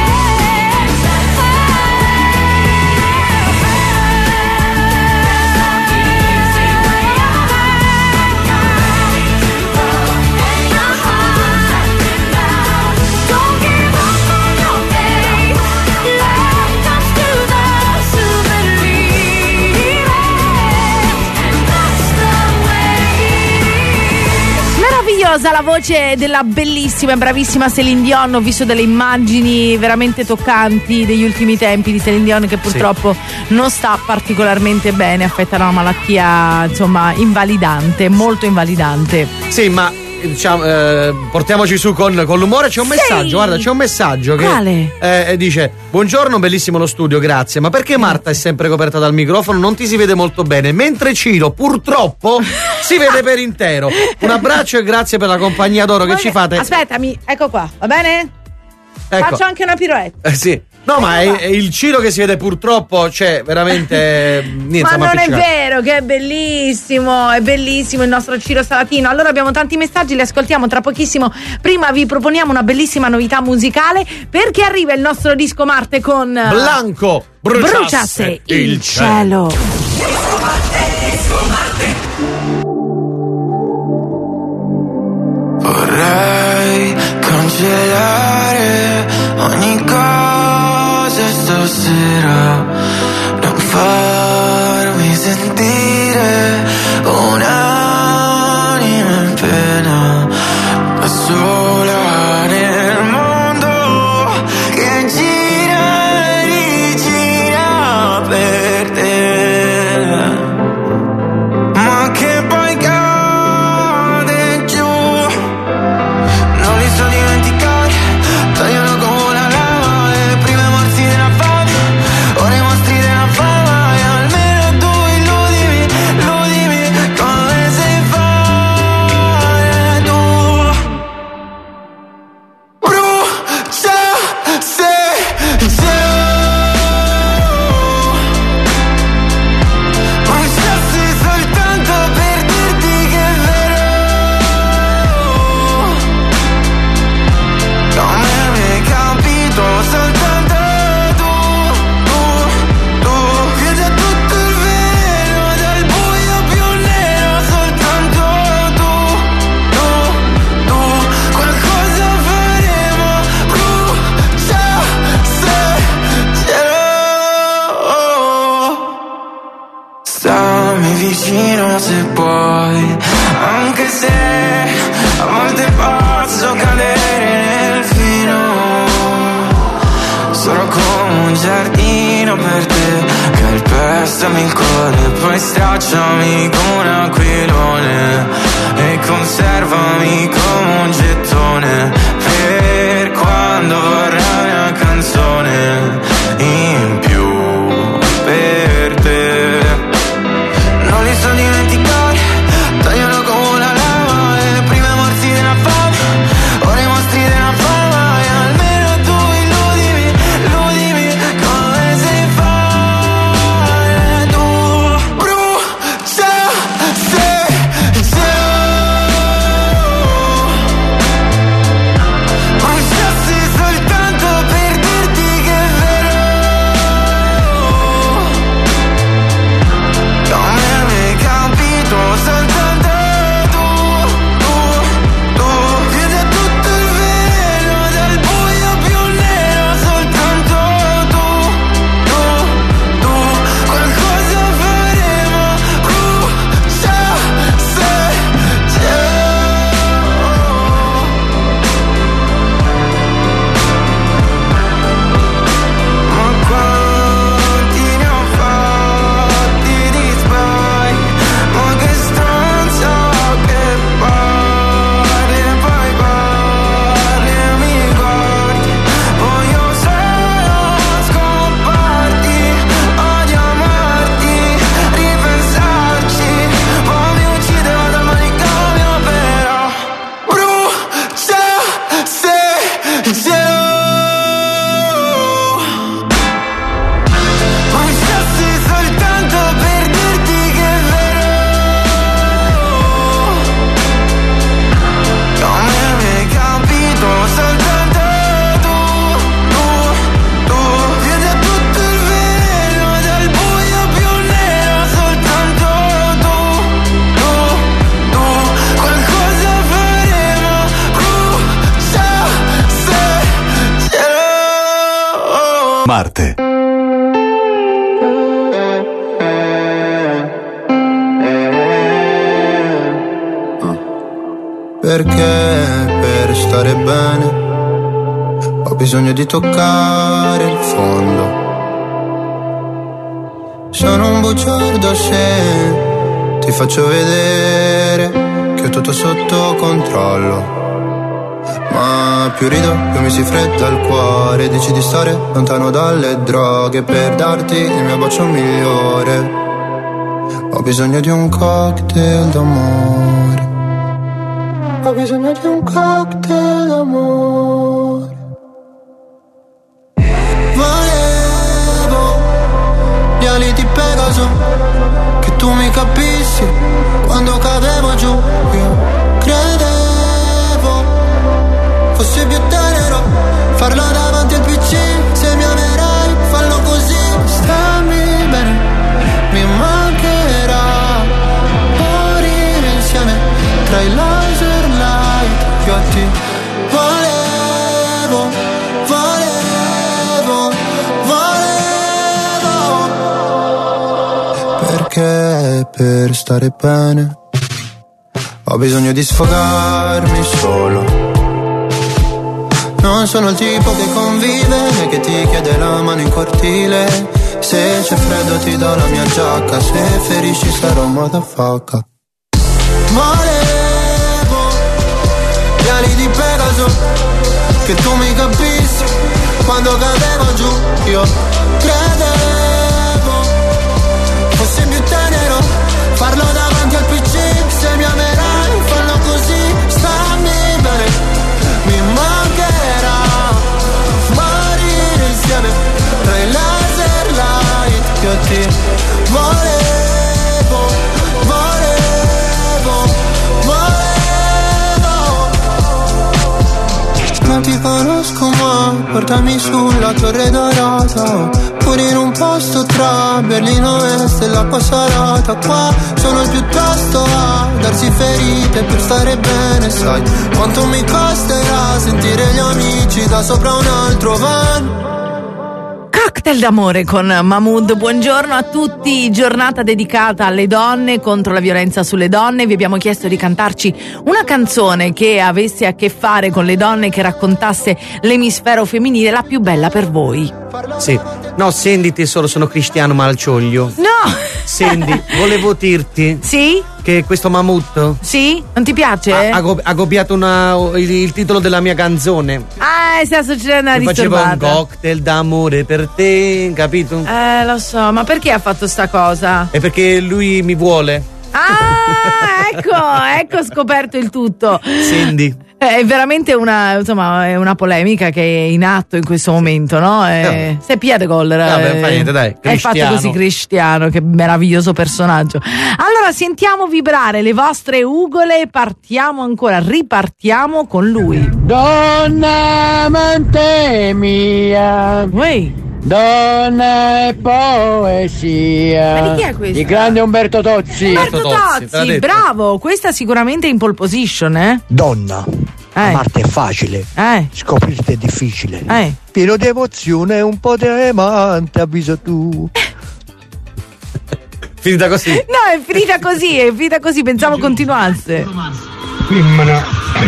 Meravigliosa la voce della bellissima e bravissima Céline Dion. Ho visto delle immagini veramente toccanti degli ultimi tempi di Céline Dion, che purtroppo sì. non sta particolarmente bene, affetta da una malattia insomma invalidante, molto invalidante. Sì, ma diciamo, eh, portiamoci su con, con l'umore. C'è un Sì. messaggio, guarda, c'è un messaggio che Quale? eh, dice: buongiorno, bellissimo lo studio, grazie. Ma perché Marta è sempre coperta dal microfono? Non ti si vede molto bene. Mentre Ciro, purtroppo, si vede per intero. Un abbraccio e grazie per la compagnia d'oro che Poi- ci fate. Aspettami, ecco qua, va bene? Ecco. Faccio anche una piroetta. Eh, sì. No, ma è, è il Ciro che si vede purtroppo, cioè veramente niente, Ma non è vero, che è bellissimo, è bellissimo il nostro Ciro Salatino. Allora abbiamo tanti messaggi, li ascoltiamo tra pochissimo. Prima vi proponiamo una bellissima novità musicale, perché arriva il nostro disco Marte con Blanco bruciasse, Bruciasse il cielo. Vorrei cancellare ogni cosa stasera, non farmi sentire un'anima in pena, da sola nel mondo che gira e rigira per te, ma che poi cade giù. Non li so dimenticare, tagliano come una lama, le prime morsi della fame, ora i mostri della fama, e almeno tu illudimi, illudimi come sai fare tu. Brucia se bruciassi soltanto per dirti che è vero. Come hai capito soltanto tu, tu, tu, che da tutto il vero, dal buio più nero, soltanto tu, tu, tu, qualcosa faremo, brucia se cielo. Stammi vicino se puoi, anche se a volte posso cadere nel fino. Sono come un giardino per te, calpestami il cuore, poi stracciami come un aquilone e conservami come un gettone per quando vorrai una canzone in più per te. Non li so dimenticare, tagliano come una lama, e le prime morsi della fame, ora i mostri della fama, e almeno tu illudimi, illudimi come sai fare tu. Brucia se cielo. Marte. Perché per stare bene ho bisogno di toccare il fondo. Sono un bugiardo se ti faccio vedere che ho tutto sotto controllo. Ma più rido, più mi si fredda il cuore. Dici di stare lontano dalle droghe per darti il mio bacio migliore. Ho bisogno di un cocktail d'amore. Ho bisogno di un cocktail d'amore. Volevo gli ali di Pegaso, che tu mi capissi quando cadevo giù. Io credevo fossi più tenero, farlo davanti al P C. Se mi amerai, fallo così. Stammi bene, mi mancherà morire insieme tra i laser light. Io a te volevo, volevo, volevo. Perché per stare bene ho bisogno di sfogarmi solo. Non sono il tipo che convive né che ti chiede la mano in cortile. Se c'è freddo ti do la mia giacca, se ferisci sarò un motherfucker. Volevo gli ali di Pegaso, che tu mi capissi quando cadevo giù. Io credevo fossi più tenero, farlo davanti al P C. Se mi amerai, fallo così. Stammi bene, mi mancherà morire insieme tra i laser light. Io ti volevo, volevo, volevo. Non ti conosco ma portami sulla Torre Dorata, pure in un posto tra Berlino Est e l'acqua salata. Qua sono piuttosto a darsi ferite per stare bene. Sai quanto mi costerà sentire gli amici da sopra un altro van. Cocktail d'amore con Mahmood. Buongiorno a tutti, giornata dedicata alle donne, contro la violenza sulle donne. Vi abbiamo chiesto di cantarci una canzone che avesse a che fare con le donne, che raccontasse l'emisfero femminile, la più bella per voi. Sì, no, sentiti solo, sono Cristiano Malcioglio. No! Senti, volevo dirti. Sì? Che questo Mammut. Sì? Non ti piace? Ha, ha, co- ha copiato una, il, il titolo della mia canzone. Ah, sta succedendo una Mi faceva disturbata. un cocktail d'amore per te, capito? Eh, lo so, ma perché ha fatto sta cosa? È perché lui mi vuole. Ah, ecco, ecco scoperto il tutto. Cindy. È veramente una, insomma, è una polemica che è in atto in questo momento, no? È, se piede gol. Vabbè, fa niente, dai. È fatto così Cristiano, che meraviglioso personaggio. Allora, sentiamo vibrare le vostre ugole e partiamo ancora, ripartiamo con lui. Donna amante mia, Uè. donna e poesia. Ma di chi è questa? Il grande Umberto Tozzi. Umberto Tozzi, te l'ha detto. bravo, questa sicuramente è in pole position, eh? Donna, Eh. amarti è facile, Eh. scoprirti è difficile. Eh. Pieno di emozione, un po' di amante, avviso tu. Finita così. No, è finita così, è finita così, pensavo continuasse. Femmina.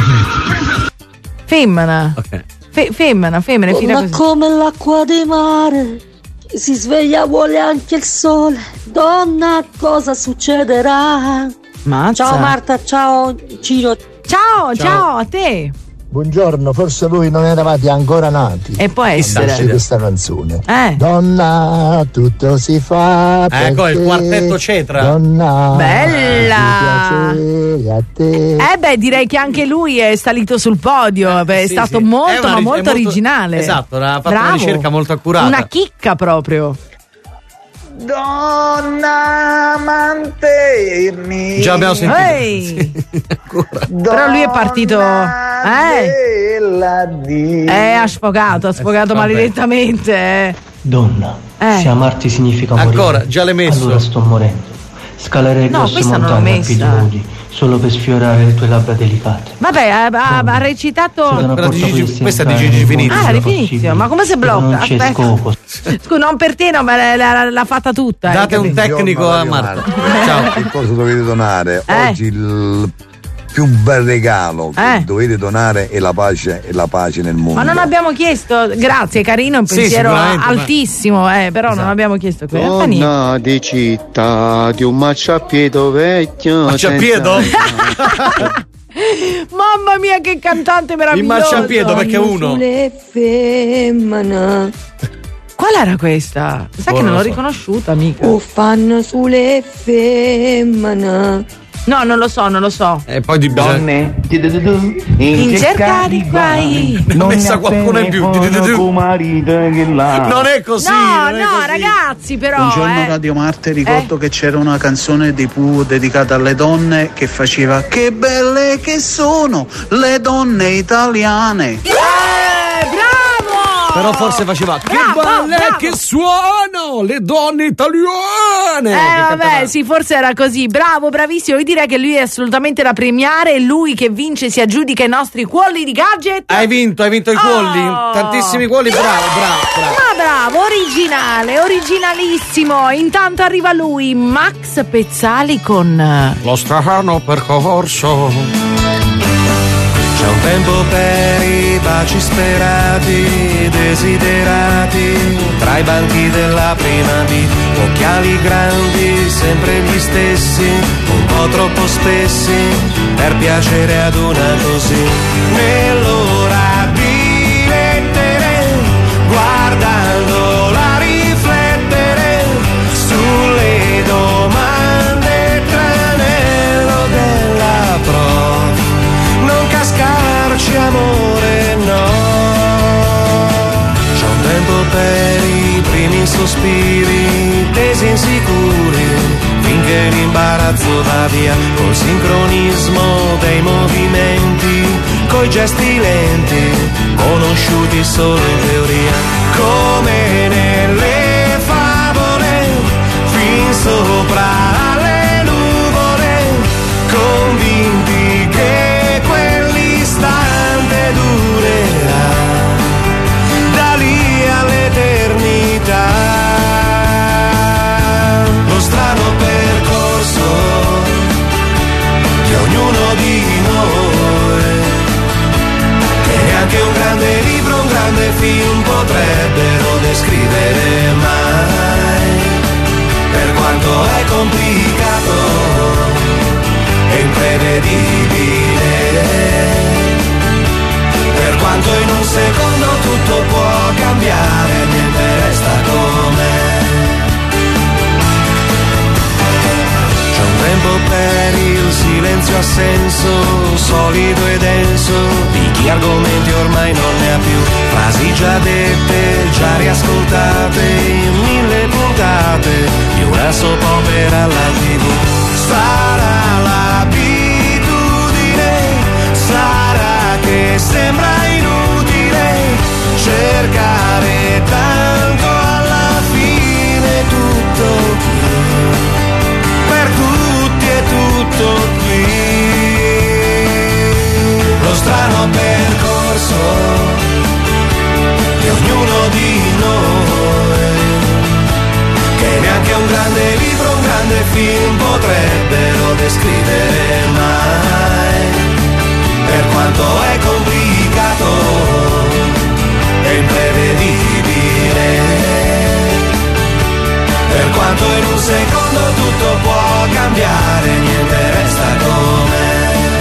Femmina. Ok. Fe- femmina, femmina, è finita Ma così. come l'acqua di mare, si sveglia vuole anche il sole. Donna, cosa succederà? Mazza. Ciao Marta, ciao Ciro. Ciao, ciao, a te. Buongiorno, forse voi non eravate ancora nati. E può essere. Quando c'è questa canzone. Eh. Donna, tutto si fa per Ecco, il te. quartetto Cetra. Donna, Bella. ti piace a te. Eh beh, direi che anche lui è salito sul podio, beh, è sì, stato sì. molto, È una ma ri- è molto molto- originale. esatto, ha fatto Bravo. una ricerca molto accurata. Una chicca proprio. Donna amante mia. Già abbiamo sentito. Ehi. Però lui è partito. Eh, eh ha sfogato, ha sfogato vabbè. maledettamente. Eh. Donna, Eh. se amarti significa morire. Ancora, già l'hai messo. Allora sto morendo. Scalerei No, grosse questa non l'ho montagne a piedi messa. nudi, solo per sfiorare le tue labbra delicate. Vabbè, ha, ha, ha recitato. Questa è di Gigi Finizio. Ah, di Finizio, ma come si blocca? Non c'è Aspetta. scopo. Scusa, non per te, no, ma l'ha, l'ha, l'ha fatta tutta. Date eh, un tecnico a Marta. Ciao. Che cosa dovete donare? Eh. Oggi il più bel regalo che Eh. dovete donare è la pace e la pace nel mondo. Ma non abbiamo chiesto, grazie, carino, un Sì, pensiero sicuramente, ma- altissimo, eh, però non abbiamo chiesto quello. Fa niente. Donna di città di un marciapiede vecchio. Marciapiedo? Mamma mia, che cantante meraviglioso! Il marciapiedo, perché uno. Sulle femmine Qual era questa? Sai Oh, che non non l'ho lo so. riconosciuta, mica. o fanno sulle femmine. No, non lo so, non lo so. E poi di Donne in cerca di guai. Ne ha messa qualcuno in più. Non è così. No, non è no, così. ragazzi, però. Buongiorno eh. Radio Marte, ricordo che c'era una canzone di Pooh dedicata alle donne che faceva che belle che sono le donne italiane. Eh, bravo! Però forse faceva che Bravo, balle bravo. che suono le donne italiane. Eh vabbè, sì, forse era così. Bravo, bravissimo. Io direi che lui è assolutamente da premiare. E lui che vince si aggiudica i nostri cuolli di gadget. Hai vinto, hai vinto i cuolli. Oh. Tantissimi cuolli, bravo, bravo, bravo. Ma bravo, originale, originalissimo. Intanto arriva lui, Max Pezzali con Lo strano percorso. C'è un tempo per i baci sperati, desiderati, tra i banchi della prima B, occhiali grandi, sempre gli stessi, un po' troppo spessi, per piacere ad una così. Nell'ora di lettere, guardandola riflettere, sulle domande tranello della prof. Non cascarci amore, no. C'è un tempo per i primi sospiri, tesi insicuri, finché l'imbarazzo va via, col sincronismo dei movimenti, coi gesti lenti, conosciuti solo in teoria, come nelle favole, fin sopra alle nuvole, convinti che quell'istante durerà da lì all'eternità. Lo strano percorso di ognuno di noi, che neanche un grande libro, un grande film potrebbero descrivere mai, per quanto è complicato e imprevedibile, per quanto in un secondo tutto può cambiare, niente resta com'è. C'è un tempo per il silenzio a senso, solido e denso, di chi argomenti ormai non ne ha più, frasi già dette, già riascoltate in mille puntate di una soap opera alla tivù. Sarà l'abitudine, sarà che sembra inutile cercare tanto, alla fine tutto qui, per tutti è tutto qui. Lo strano percorso di ognuno di noi, che neanche un grande libro, un grande film potrebbero descrivere mai, per quanto è complicato e imprevedibile, per quanto in un secondo tutto può cambiare, niente resta com'è.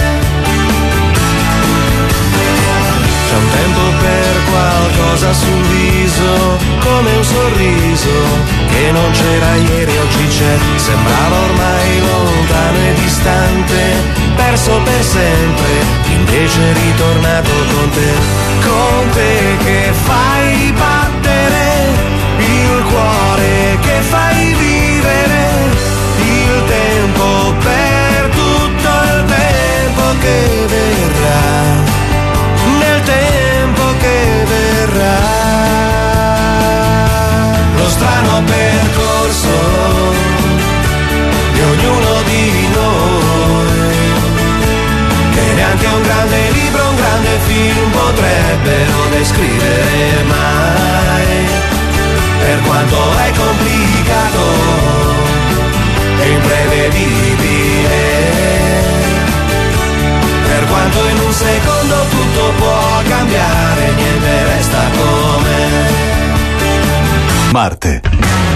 C'è un tempo per qualcosa sul viso, come un sorriso che non c'era ieri, oggi c'è, sembrava ormai lontano e distante, perso per sempre, invece ritornato con te, con te che fai battere il cuore, che fai vivere il tempo per tutto il tempo che verrà, nel tempo che verrà. Lo strano percorso di ognuno di noi, un grande libro, un grande film potrebbero descrivere mai. Per quanto è complicato e imprevedibile, per quanto in un secondo tutto può cambiare, niente resta come Marte.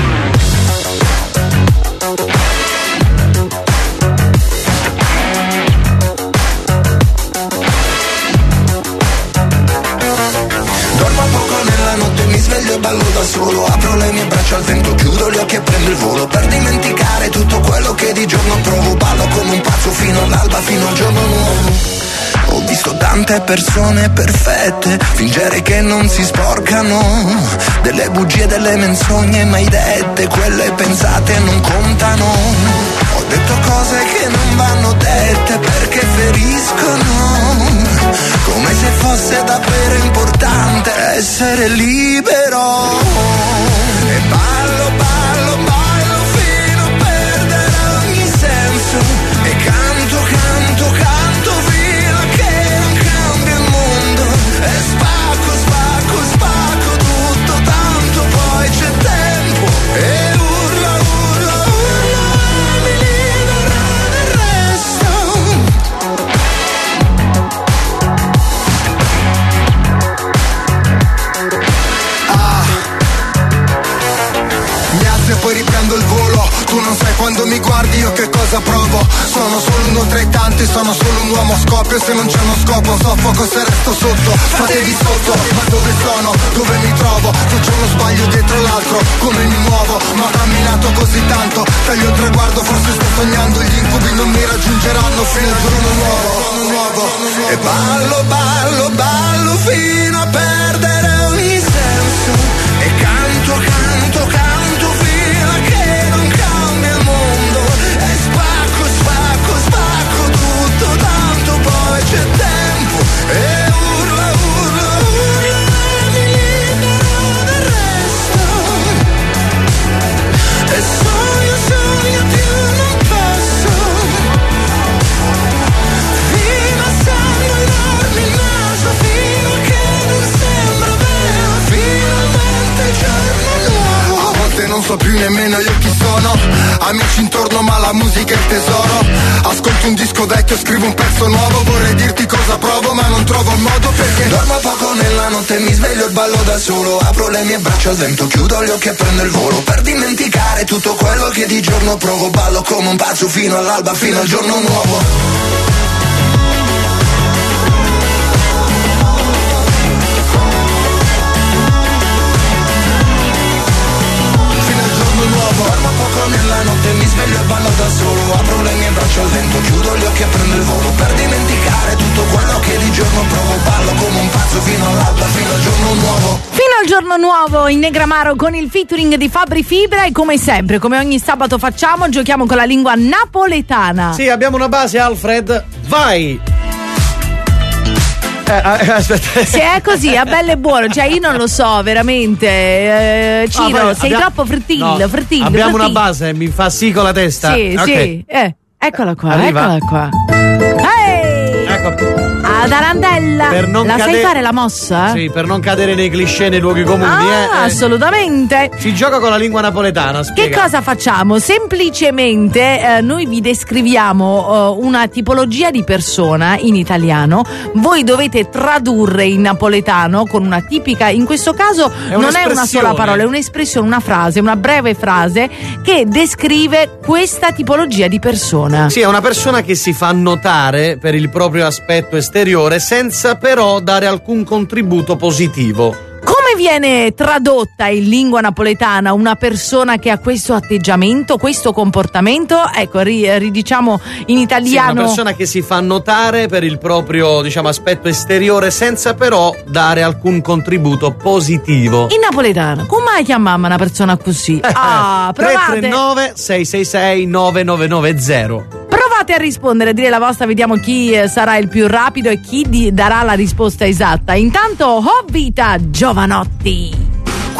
Dormo poco nella notte, mi sveglio e ballo da solo. Apro le mie braccia al vento, chiudo gli occhi e prendo il volo. Per dimenticare tutto quello che di giorno provo. Ballo come un pazzo fino all'alba, fino al giorno nuovo. Ho visto tante persone perfette fingere che non si sporcano, delle bugie, delle menzogne mai dette, quelle pensate non contano. Ho detto cose che non vanno dette perché feriscono, come se fosse davvero importante essere libero. E ballo, ballo, ballo fino a perdere ogni senso. E canto, canto, canto fino a che non cambia il mondo. E spacco, spacco, spacco tutto, tanto poi c'è tempo. E urla, urla, urla, mi libera del resto. Mi alzo e poi riprendo il volo. Tu non sai quando mi guardi io che cosa provo. Sono solo uno tra i tanti, sono solo un uomo, scoppio se non c'è uno scopo, soffoco se resto sotto. Fatevi sotto, ma dove sono? Dove mi trovo? Faccio uno sbaglio dietro l'altro, come mi muovo? Ma ho camminato così tanto, taglio il traguardo, forse sto sognando. Gli incubi non mi raggiungeranno fino al giorno nuovo. E ballo, ballo, ballo fino a perdere ogni senso. E canto, canto, canto fino a che non cambia il mondo. E spacco, spacco, spacco tutto, tanto poi c'è tempo. E urla, urla, urla, mi libero del resto. E sogno, sogno più non posso. Fino a sangue enorme il naso, fino a che non sembra vero. Finalmente il giorno nuovo. A volte non so più nemmeno io chi sono. Amici intorno ma la musica è il tesoro. Ascolto un disco vecchio, scrivo un pezzo nuovo. Vorrei dirti cosa provo ma non trovo il modo perché dormo poco nella notte, mi sveglio e ballo da solo. Apro le mie braccia al vento, chiudo gli occhi e prendo il volo. Per dimenticare tutto quello che di giorno provo. Ballo come un pazzo fino all'alba, fino al giorno nuovo. Dormo poco nella notte, mi sveglio e ballo da solo. Apro le mie braccia al vento, chiudo gli occhi e prendo il volo. Per dimenticare tutto quello che di giorno provo. Ballo come un pazzo fino all'alba, fino al giorno nuovo. Fino al giorno nuovo in Negramaro con il featuring di Fabri Fibra. E come sempre, come ogni sabato facciamo, giochiamo con la lingua napoletana. Sì, abbiamo una base, Alfred. Vai! Eh, aspetta. Se è così, a bello e buono, cioè io non lo so veramente. Eh, Ciro, Ah, poi sei abbia- troppo frittillo, No, frittillo. Abbiamo frittillo. una base, mi fa sì con la testa. Sì, Ok. sì. Eh, eccola qua, Arriva. eccola qua. Ehi! Ecco. Ad Arandella. Per non La cade- sai fare la mossa? Sì, per non cadere nei cliché nei luoghi comuni. Ah, eh, eh. assolutamente. Si gioca con la lingua napoletana. Che Spiega. cosa facciamo? Semplicemente eh, noi vi descriviamo eh, una tipologia di persona in italiano, voi dovete tradurre in napoletano con una tipica, in questo caso È non è una un'espressione. sola parola, è un'espressione, una frase, una breve frase che descrive questa tipologia di persona. Sì, è una persona che si fa notare per il proprio aspetto esteriore senza però dare alcun contributo positivo. Come viene tradotta in lingua napoletana una persona che ha questo atteggiamento, questo comportamento? Ecco, ri- ridiciamo in Sì, italiano. una persona che si fa notare per il proprio, diciamo, aspetto esteriore senza però dare alcun contributo positivo. In napoletano, come chiamava una persona così? Ah, tre provate. tre nove sei sei sei nove nove nove zero. Provate a rispondere, a dire la vostra, vediamo chi eh, sarà il più rapido e chi di- darà la risposta esatta. Intanto, oh vita, giovanotti.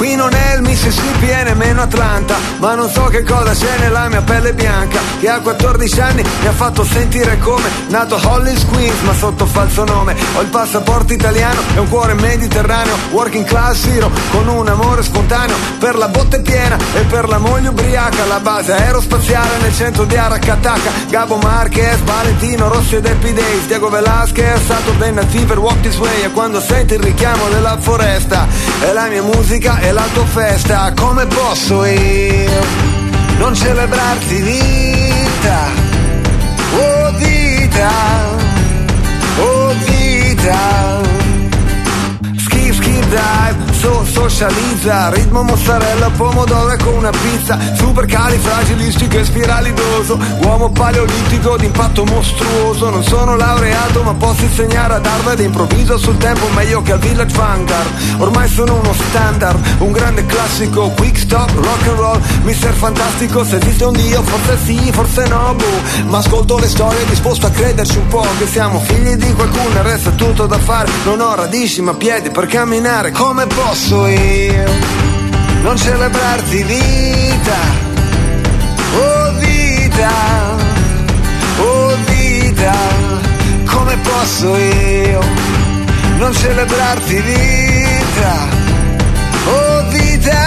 Qui non è il Mississippi e nemmeno Atlanta, ma non so che cosa c'è nella mia pelle bianca, che a quattordici anni mi ha fatto sentire come nato Hollis Queens, ma sotto falso nome. Ho il passaporto italiano e un cuore mediterraneo, working class hero, con un amore spontaneo per la botte piena e per la moglie ubriaca. La base aerospaziale nel centro di Aracataca, Gabo Marquez, Valentino Rossi ed Happy Days, Diego Velasquez, Saturday Night Fever, Walk This Way. E quando senti il richiamo della foresta, è la mia musica e la tua festa. Come posso io non celebrarti vita, oh vita, oh vita. Skip, skip, dive, so, socializza, ritmo mozzarella, pomodoro con una pizza, super califragilistico e spiralidoso, uomo paleolitico d'impatto mostruoso. Non sono laureato ma posso insegnare ad Harvard, improvviso sul tempo meglio che al Village Vanguard. Ormai sono uno standard, un grande classico, quick stop, rock and roll, mister Fantastico. Se esiste un Dio forse sì, forse no, boh, ma ascolto le storie disposto a crederci un po', che siamo figli di qualcuno e resta tutto da fare. Non ho radici ma piedi per camminare. Come posso io non celebrarti vita, oh vita, oh vita. Come posso io non celebrarti vita, oh vita,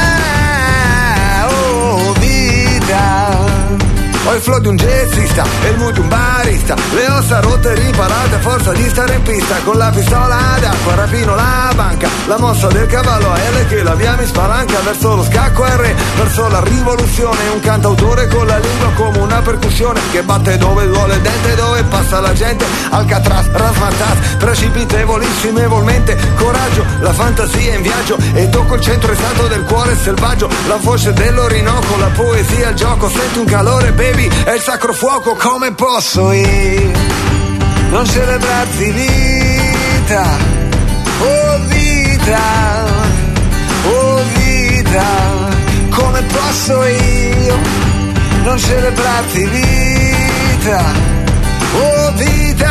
oh vita. Ho il flow di un jazzista e il mood di un barista, le ossa rotte e riparate a forza di stare in pista. Con la pistola d'acqua rapino la banca, la mossa del cavallo a L che la via mi spalanca. Verso lo scacco R, verso la rivoluzione, un cantautore con la lingua come una percussione, che batte dove duole il dente, dove passa la gente. Alcatraz, rasmatas, precipitevolissimamente, coraggio, la fantasia in viaggio, e tocco il centro esatto del cuore selvaggio. La voce dell'Orinoco, la poesia, il gioco, senti un calore, baby, è il sacro fuoco. Come posso io non celebrarti vita, oh vita, oh vita. Come posso io non celebrarti vita, oh vita,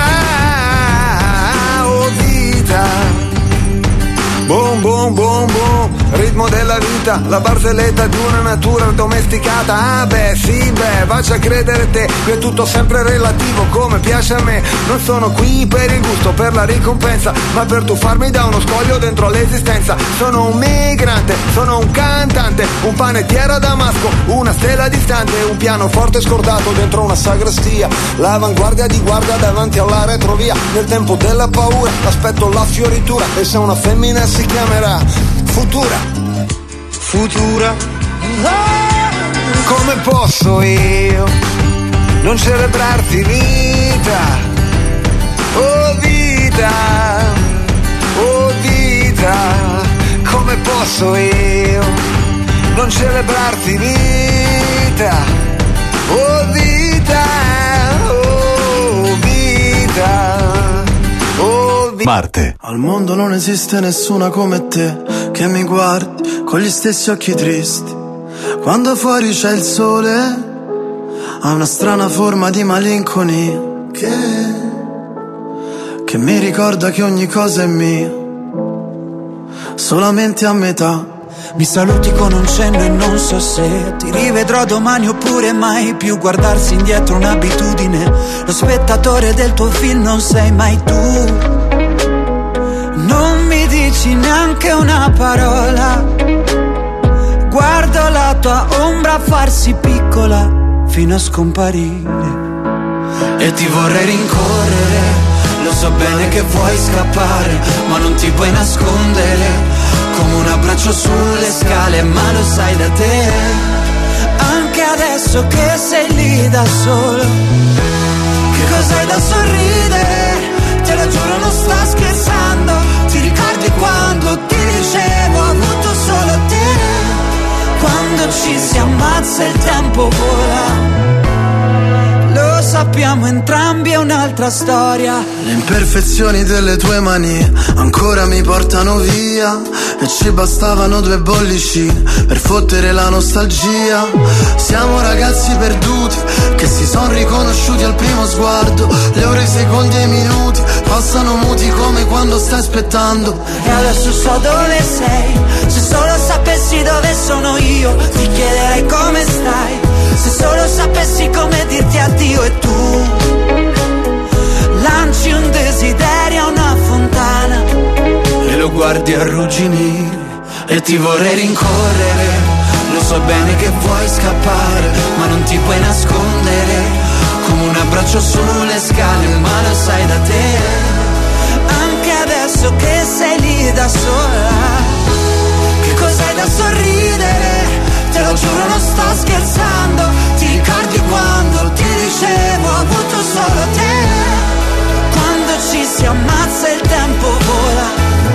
oh vita. Boom, boom, boom, boom, ritmo della vita, la barzelletta di una natura domesticata. Ah beh, sì, beh, faccia credere te, qui è tutto sempre relativo come piace a me. Non sono qui per il gusto, per la ricompensa, ma per tuffarmi da uno scoglio dentro l'esistenza. Sono un migrante, sono un cantante, un panettiere a Damasco, una stella distante, un pianoforte scordato dentro una sagrestia, l'avanguardia di guardia davanti alla retrovia. Nel tempo della paura aspetto la fioritura, e se una femmina si chiamerà Futura, Futura. Come posso io non celebrarti vita, oh vita, oh vita. Come posso io non celebrarti vita, oh vita, oh vita. Marte. Al mondo non esiste nessuna come te, che mi guardi con gli stessi occhi tristi. Quando fuori c'è il sole, ha una strana forma di malinconia, che, che mi ricorda che ogni cosa è mia, solamente a metà. Mi saluti con un cenno e non so se ti rivedrò domani oppure mai più. Guardarsi indietro un'abitudine, lo spettatore del tuo film non sei mai tu. Non mi dici neanche una parola, guardo la tua ombra farsi piccola fino a scomparire. E ti vorrei rincorrere, lo so bene che vuoi scappare, ma non ti puoi nascondere, come un abbraccio sulle scale, ma lo sai da te. Anche adesso che sei lì da solo, che cos'hai da sorridere? Te lo giuro non sto scherzando. Ti ricordi quando ti dicevo ho avuto solo te? Quando ci si ammazza il tempo vola, lo sappiamo entrambi, è un'altra storia. Le imperfezioni delle tue mani ancora mi portano via, e ci bastavano due bollicine per fottere la nostalgia. Siamo ragazzi perduti che si son riconosciuti al primo sguardo, le ore, i secondi e i minuti, passano muti come quando stai aspettando. E adesso so dove sei. Se solo sapessi dove sono io, ti chiederei come stai. Se solo sapessi come dirti addio e tu lanci un desiderio a una fontana E lo guardi arrugginire e ti vorrei rincorrere. Lo so bene che vuoi scappare, ma non ti puoi nascondere. Come un abbraccio sulle scale, ma lo sai da te. Anche adesso che sei lì da sola, Che cos'hai da sorridere? Te lo giuro non sto scherzando. Ti ricordi quando ti dicevo ho avuto solo te? quando ci si ammazza il tempo vola.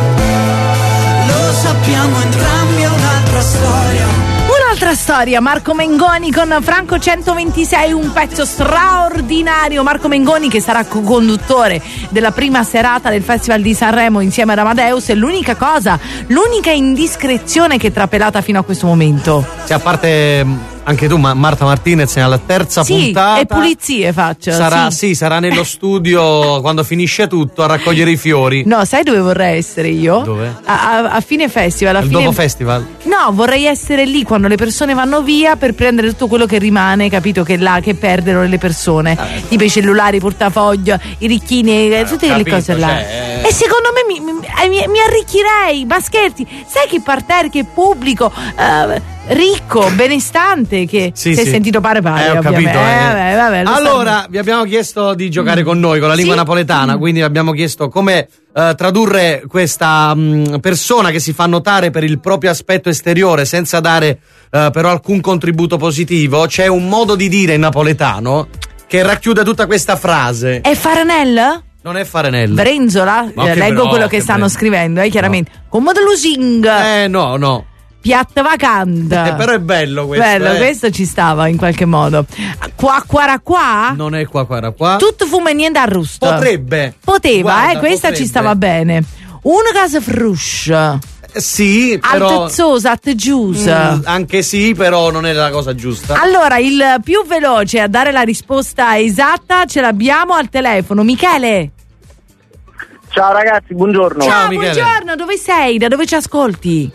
Lo sappiamo entrambi, è un'altra storia. Un'altra storia, Marco Mengoni con Franco centoventisei, un pezzo straordinario. Marco Mengoni che sarà co-conduttore della prima serata del Festival di Sanremo insieme ad Amadeus. E l'unica cosa, l'unica indiscrezione che è trapelata fino a questo momento. Sì, a parte anche tu, ma Marta Martinez alla terza sì, puntata. E pulizie faccio. Sarà, sì. sì, sarà nello studio quando finisce tutto a raccogliere i fiori. No, sai dove vorrei essere io? Dove? A, a, a fine festival. A Il fine... dopo festival? No, vorrei essere lì quando le persone vanno via per prendere tutto quello che rimane, capito? Che là che perdono le persone. Ah, tipo i cellulari, i portafoglio, i ricchini, eh, tutte quelle cose là. Cioè, e secondo me mi, mi, mi, mi arricchirei, ma scherzi, sai che parterre, che pubblico eh, ricco, benestante, che sì, si è sì. sentito pare pare. Eh, ho ovviamente. capito. Eh. Eh, vabbè, vabbè, lo allora, so. vi abbiamo chiesto di giocare mm. con noi con la lingua sì? napoletana, mm. quindi vi abbiamo chiesto come uh, tradurre questa um, persona che si fa notare per il proprio aspetto esteriore senza dare uh, però alcun contributo positivo. C'è un modo di dire in napoletano che racchiude tutta questa frase. È Faranella? Non è Faranella. Brenzola? Eh, leggo però, quello che, che stanno Brenzola. scrivendo, eh, chiaramente. No. Comodo Lusing. Eh, no, no. Piatta vacante. Eh, però è bello questo. Bello, eh. questo ci stava in qualche modo. Qua, qua, qua? Non è qua, qua, qua. Tutto fuma e niente arrusto. Potrebbe. Poteva, Guarda, eh, questa potrebbe. ci stava bene. Una casa fruscia. Eh, sì, però. Altezzosa, atteggiusa. Mm, anche sì, però non è la cosa giusta. Allora, il più veloce a dare la risposta esatta ce l'abbiamo al telefono. Michele. Ciao ragazzi, buongiorno. Ciao, Ciao buongiorno, dove sei? Da dove ci ascolti?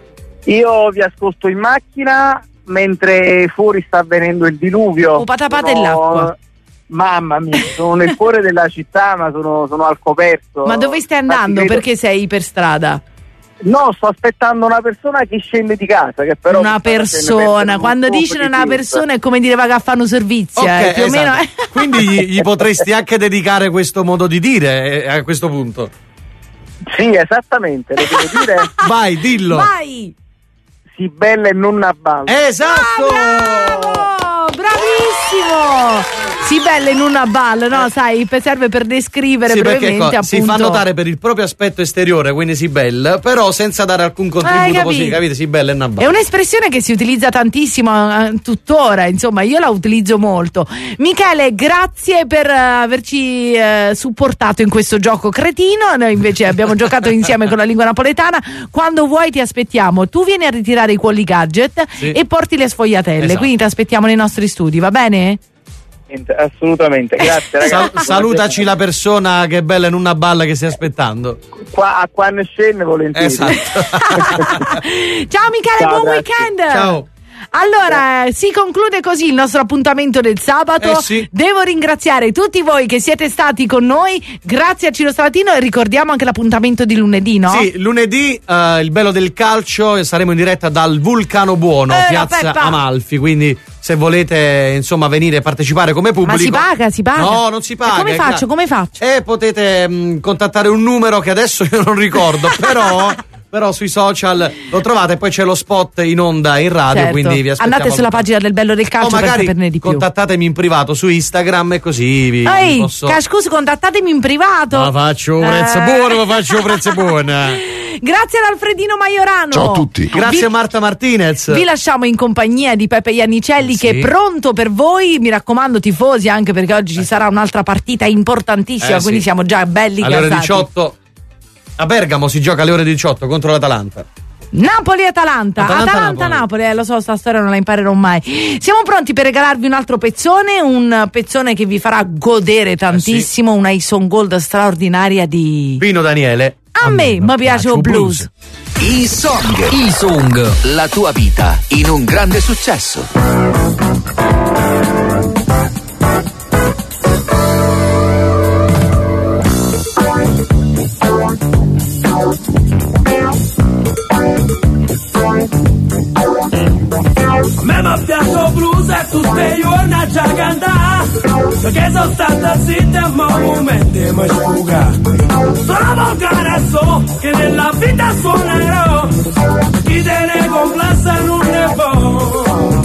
Io vi ascolto in macchina mentre fuori sta avvenendo il diluvio. O patapata sono... l'acqua. Mamma mia, sono nel cuore della città, ma sono, sono al coperto. Ma dove stai andando? Vedo... Perché sei per strada? No, sto aspettando una persona che scende di casa. Che però una persona, quando dicono una persona è come dire va a fare un servizio. Okay, eh, più esatto. o meno. Quindi gli, gli potresti anche dedicare questo modo di dire eh, a questo punto. Sì, esattamente, lo devo dire. Vai, dillo. Vai. Si bella e non a ballo. Esatto. Ah, bravo, bravissimo. Si bella in una balla, no? Sai, serve per descrivere sì, brevemente perché, appunto. Si fa notare per il proprio aspetto esteriore, quindi si bella, però senza dare alcun contributo così, capite? Si bella in una balla. È un'espressione che si utilizza tantissimo eh, tuttora, insomma, io la utilizzo molto. Michele, grazie per uh, averci uh, supportato in questo gioco cretino. Noi invece abbiamo giocato insieme con la lingua napoletana. Quando vuoi ti aspettiamo. Tu vieni a ritirare i quali gadget sì. e porti le sfogliatelle, esatto. Quindi ti aspettiamo nei nostri studi, va bene? Assolutamente, grazie ragazzi. Sal- salutaci la persona che è bella in una balla che stai aspettando. Qua a qua ne scende volentieri. Esatto. Ciao Michele, Ciao, buon grazie. weekend. Ciao. Allora, si conclude così il nostro appuntamento del sabato. Eh sì. Devo ringraziare tutti voi che siete stati con noi. Grazie a Ciro Stamatino e ricordiamo anche l'appuntamento di lunedì, no? Sì, lunedì uh, il bello del calcio, saremo in diretta dal Vulcano Buono, eh, piazza Amalfi, quindi se volete insomma venire a partecipare come pubblico. Ma si paga, si paga? No, non si paga. E come faccio, come faccio? E potete mh, contattare un numero che adesso io non ricordo, però... Però sui social lo trovate, poi c'è lo spot in onda in radio, certo. Quindi vi aspettiamo. Andate sulla pagina del Bello del Calcio o per saperne di più. Contattatemi in privato su Instagram e così vi, Ehi, vi posso. ca- scusi, contattatemi in privato. Ma faccio un prezzo eh. buono, ma faccio un prezzo buono. Grazie ad Alfredino Maiorano. Ciao a tutti. Grazie vi, a Marta Martinez. Vi lasciamo in compagnia di Pepe Iannicelli, sì. che è pronto per voi. Mi raccomando, tifosi, anche perché oggi ci sarà un'altra partita importantissima, eh, quindi sì. siamo già belli alle ore gasati. diciotto a Bergamo si gioca alle ore diciotto contro l'Atalanta. Napoli-Atalanta, Atalanta-Napoli, eh, lo so, sta storia non la imparerò mai. Siamo pronti per regalarvi un altro pezzone, un pezzone che vi farà godere tantissimo, eh sì. Una Ison Gold straordinaria di Pino Daniele. A, A me mi piace il blues. blues. I Song, I Song, la tua vita in un grande successo. A me mi piace il blues e tutte i giorni a già cantare, perché sono stata zitta e ma momenti mi sfuga. Sono volgare e so che nella vita suonerò, chi te ne complessa non ne può.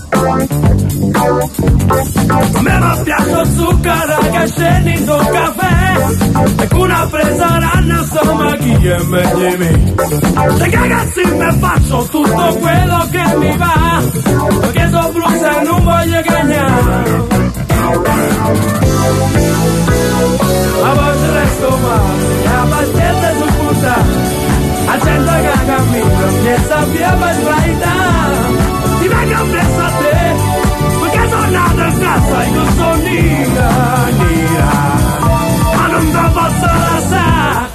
A me mi piace il zucchero che scende in un caffè, e con una presa ranna insomma chi è meglio di me. Se cagazzi mi faccio tutto quello che mi va, perché sono blues e non voglio cagnare. Ma poi resto male, e la pazienza su punta, a gente che cammina, mi sappia per sbraitare. Ti vengo presso a te, perché sono nato in casa e non sono nera, nera, ma non te posso lasciare.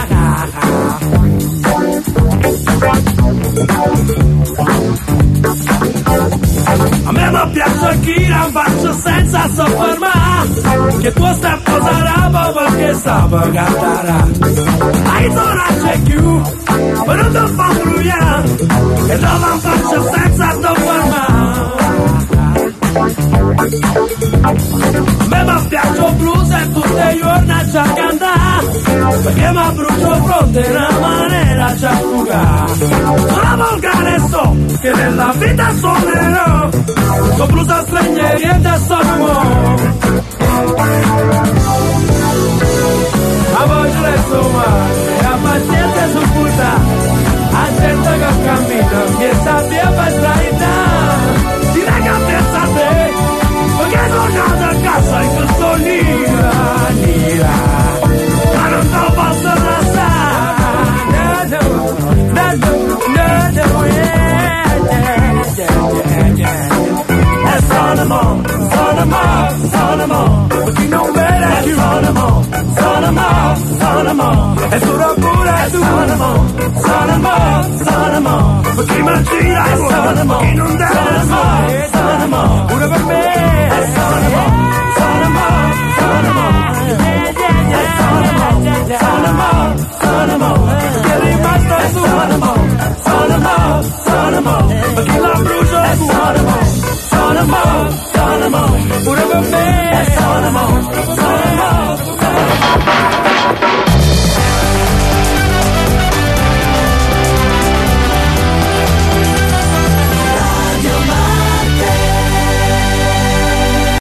A me mi piace chi non faccio senza soffermare, che tu stai posando perché sa per cantare. Hai tornato più, ma non ti fa brugliare, e non mi faccio senza soffermare. A me mi piace il blues e tutte i giorni a già cantare, perché mi brucio il fronte in una maniera già fugare. Sono volgare e so che nella vita suonerò, sono blues a stranieri e da sono. A voce resto male, a pazienza su puta, a gente che cammina, mi sappia per sbraitare. Ti venga a pensare a te, perché sono nato a casa in questo nera, nera, ma non te posso lasciare. No, no, no, no, yeah, yeah, yeah, yeah. E sono mo, sono mo, sono mo, perché non vede più. Sono mo, sono mo, sono mo, e sono pure tu. Sono mo, sono mo, sono mo, perché mi gira e sono mo, perché non deve sono mo, sono mo, pure per me.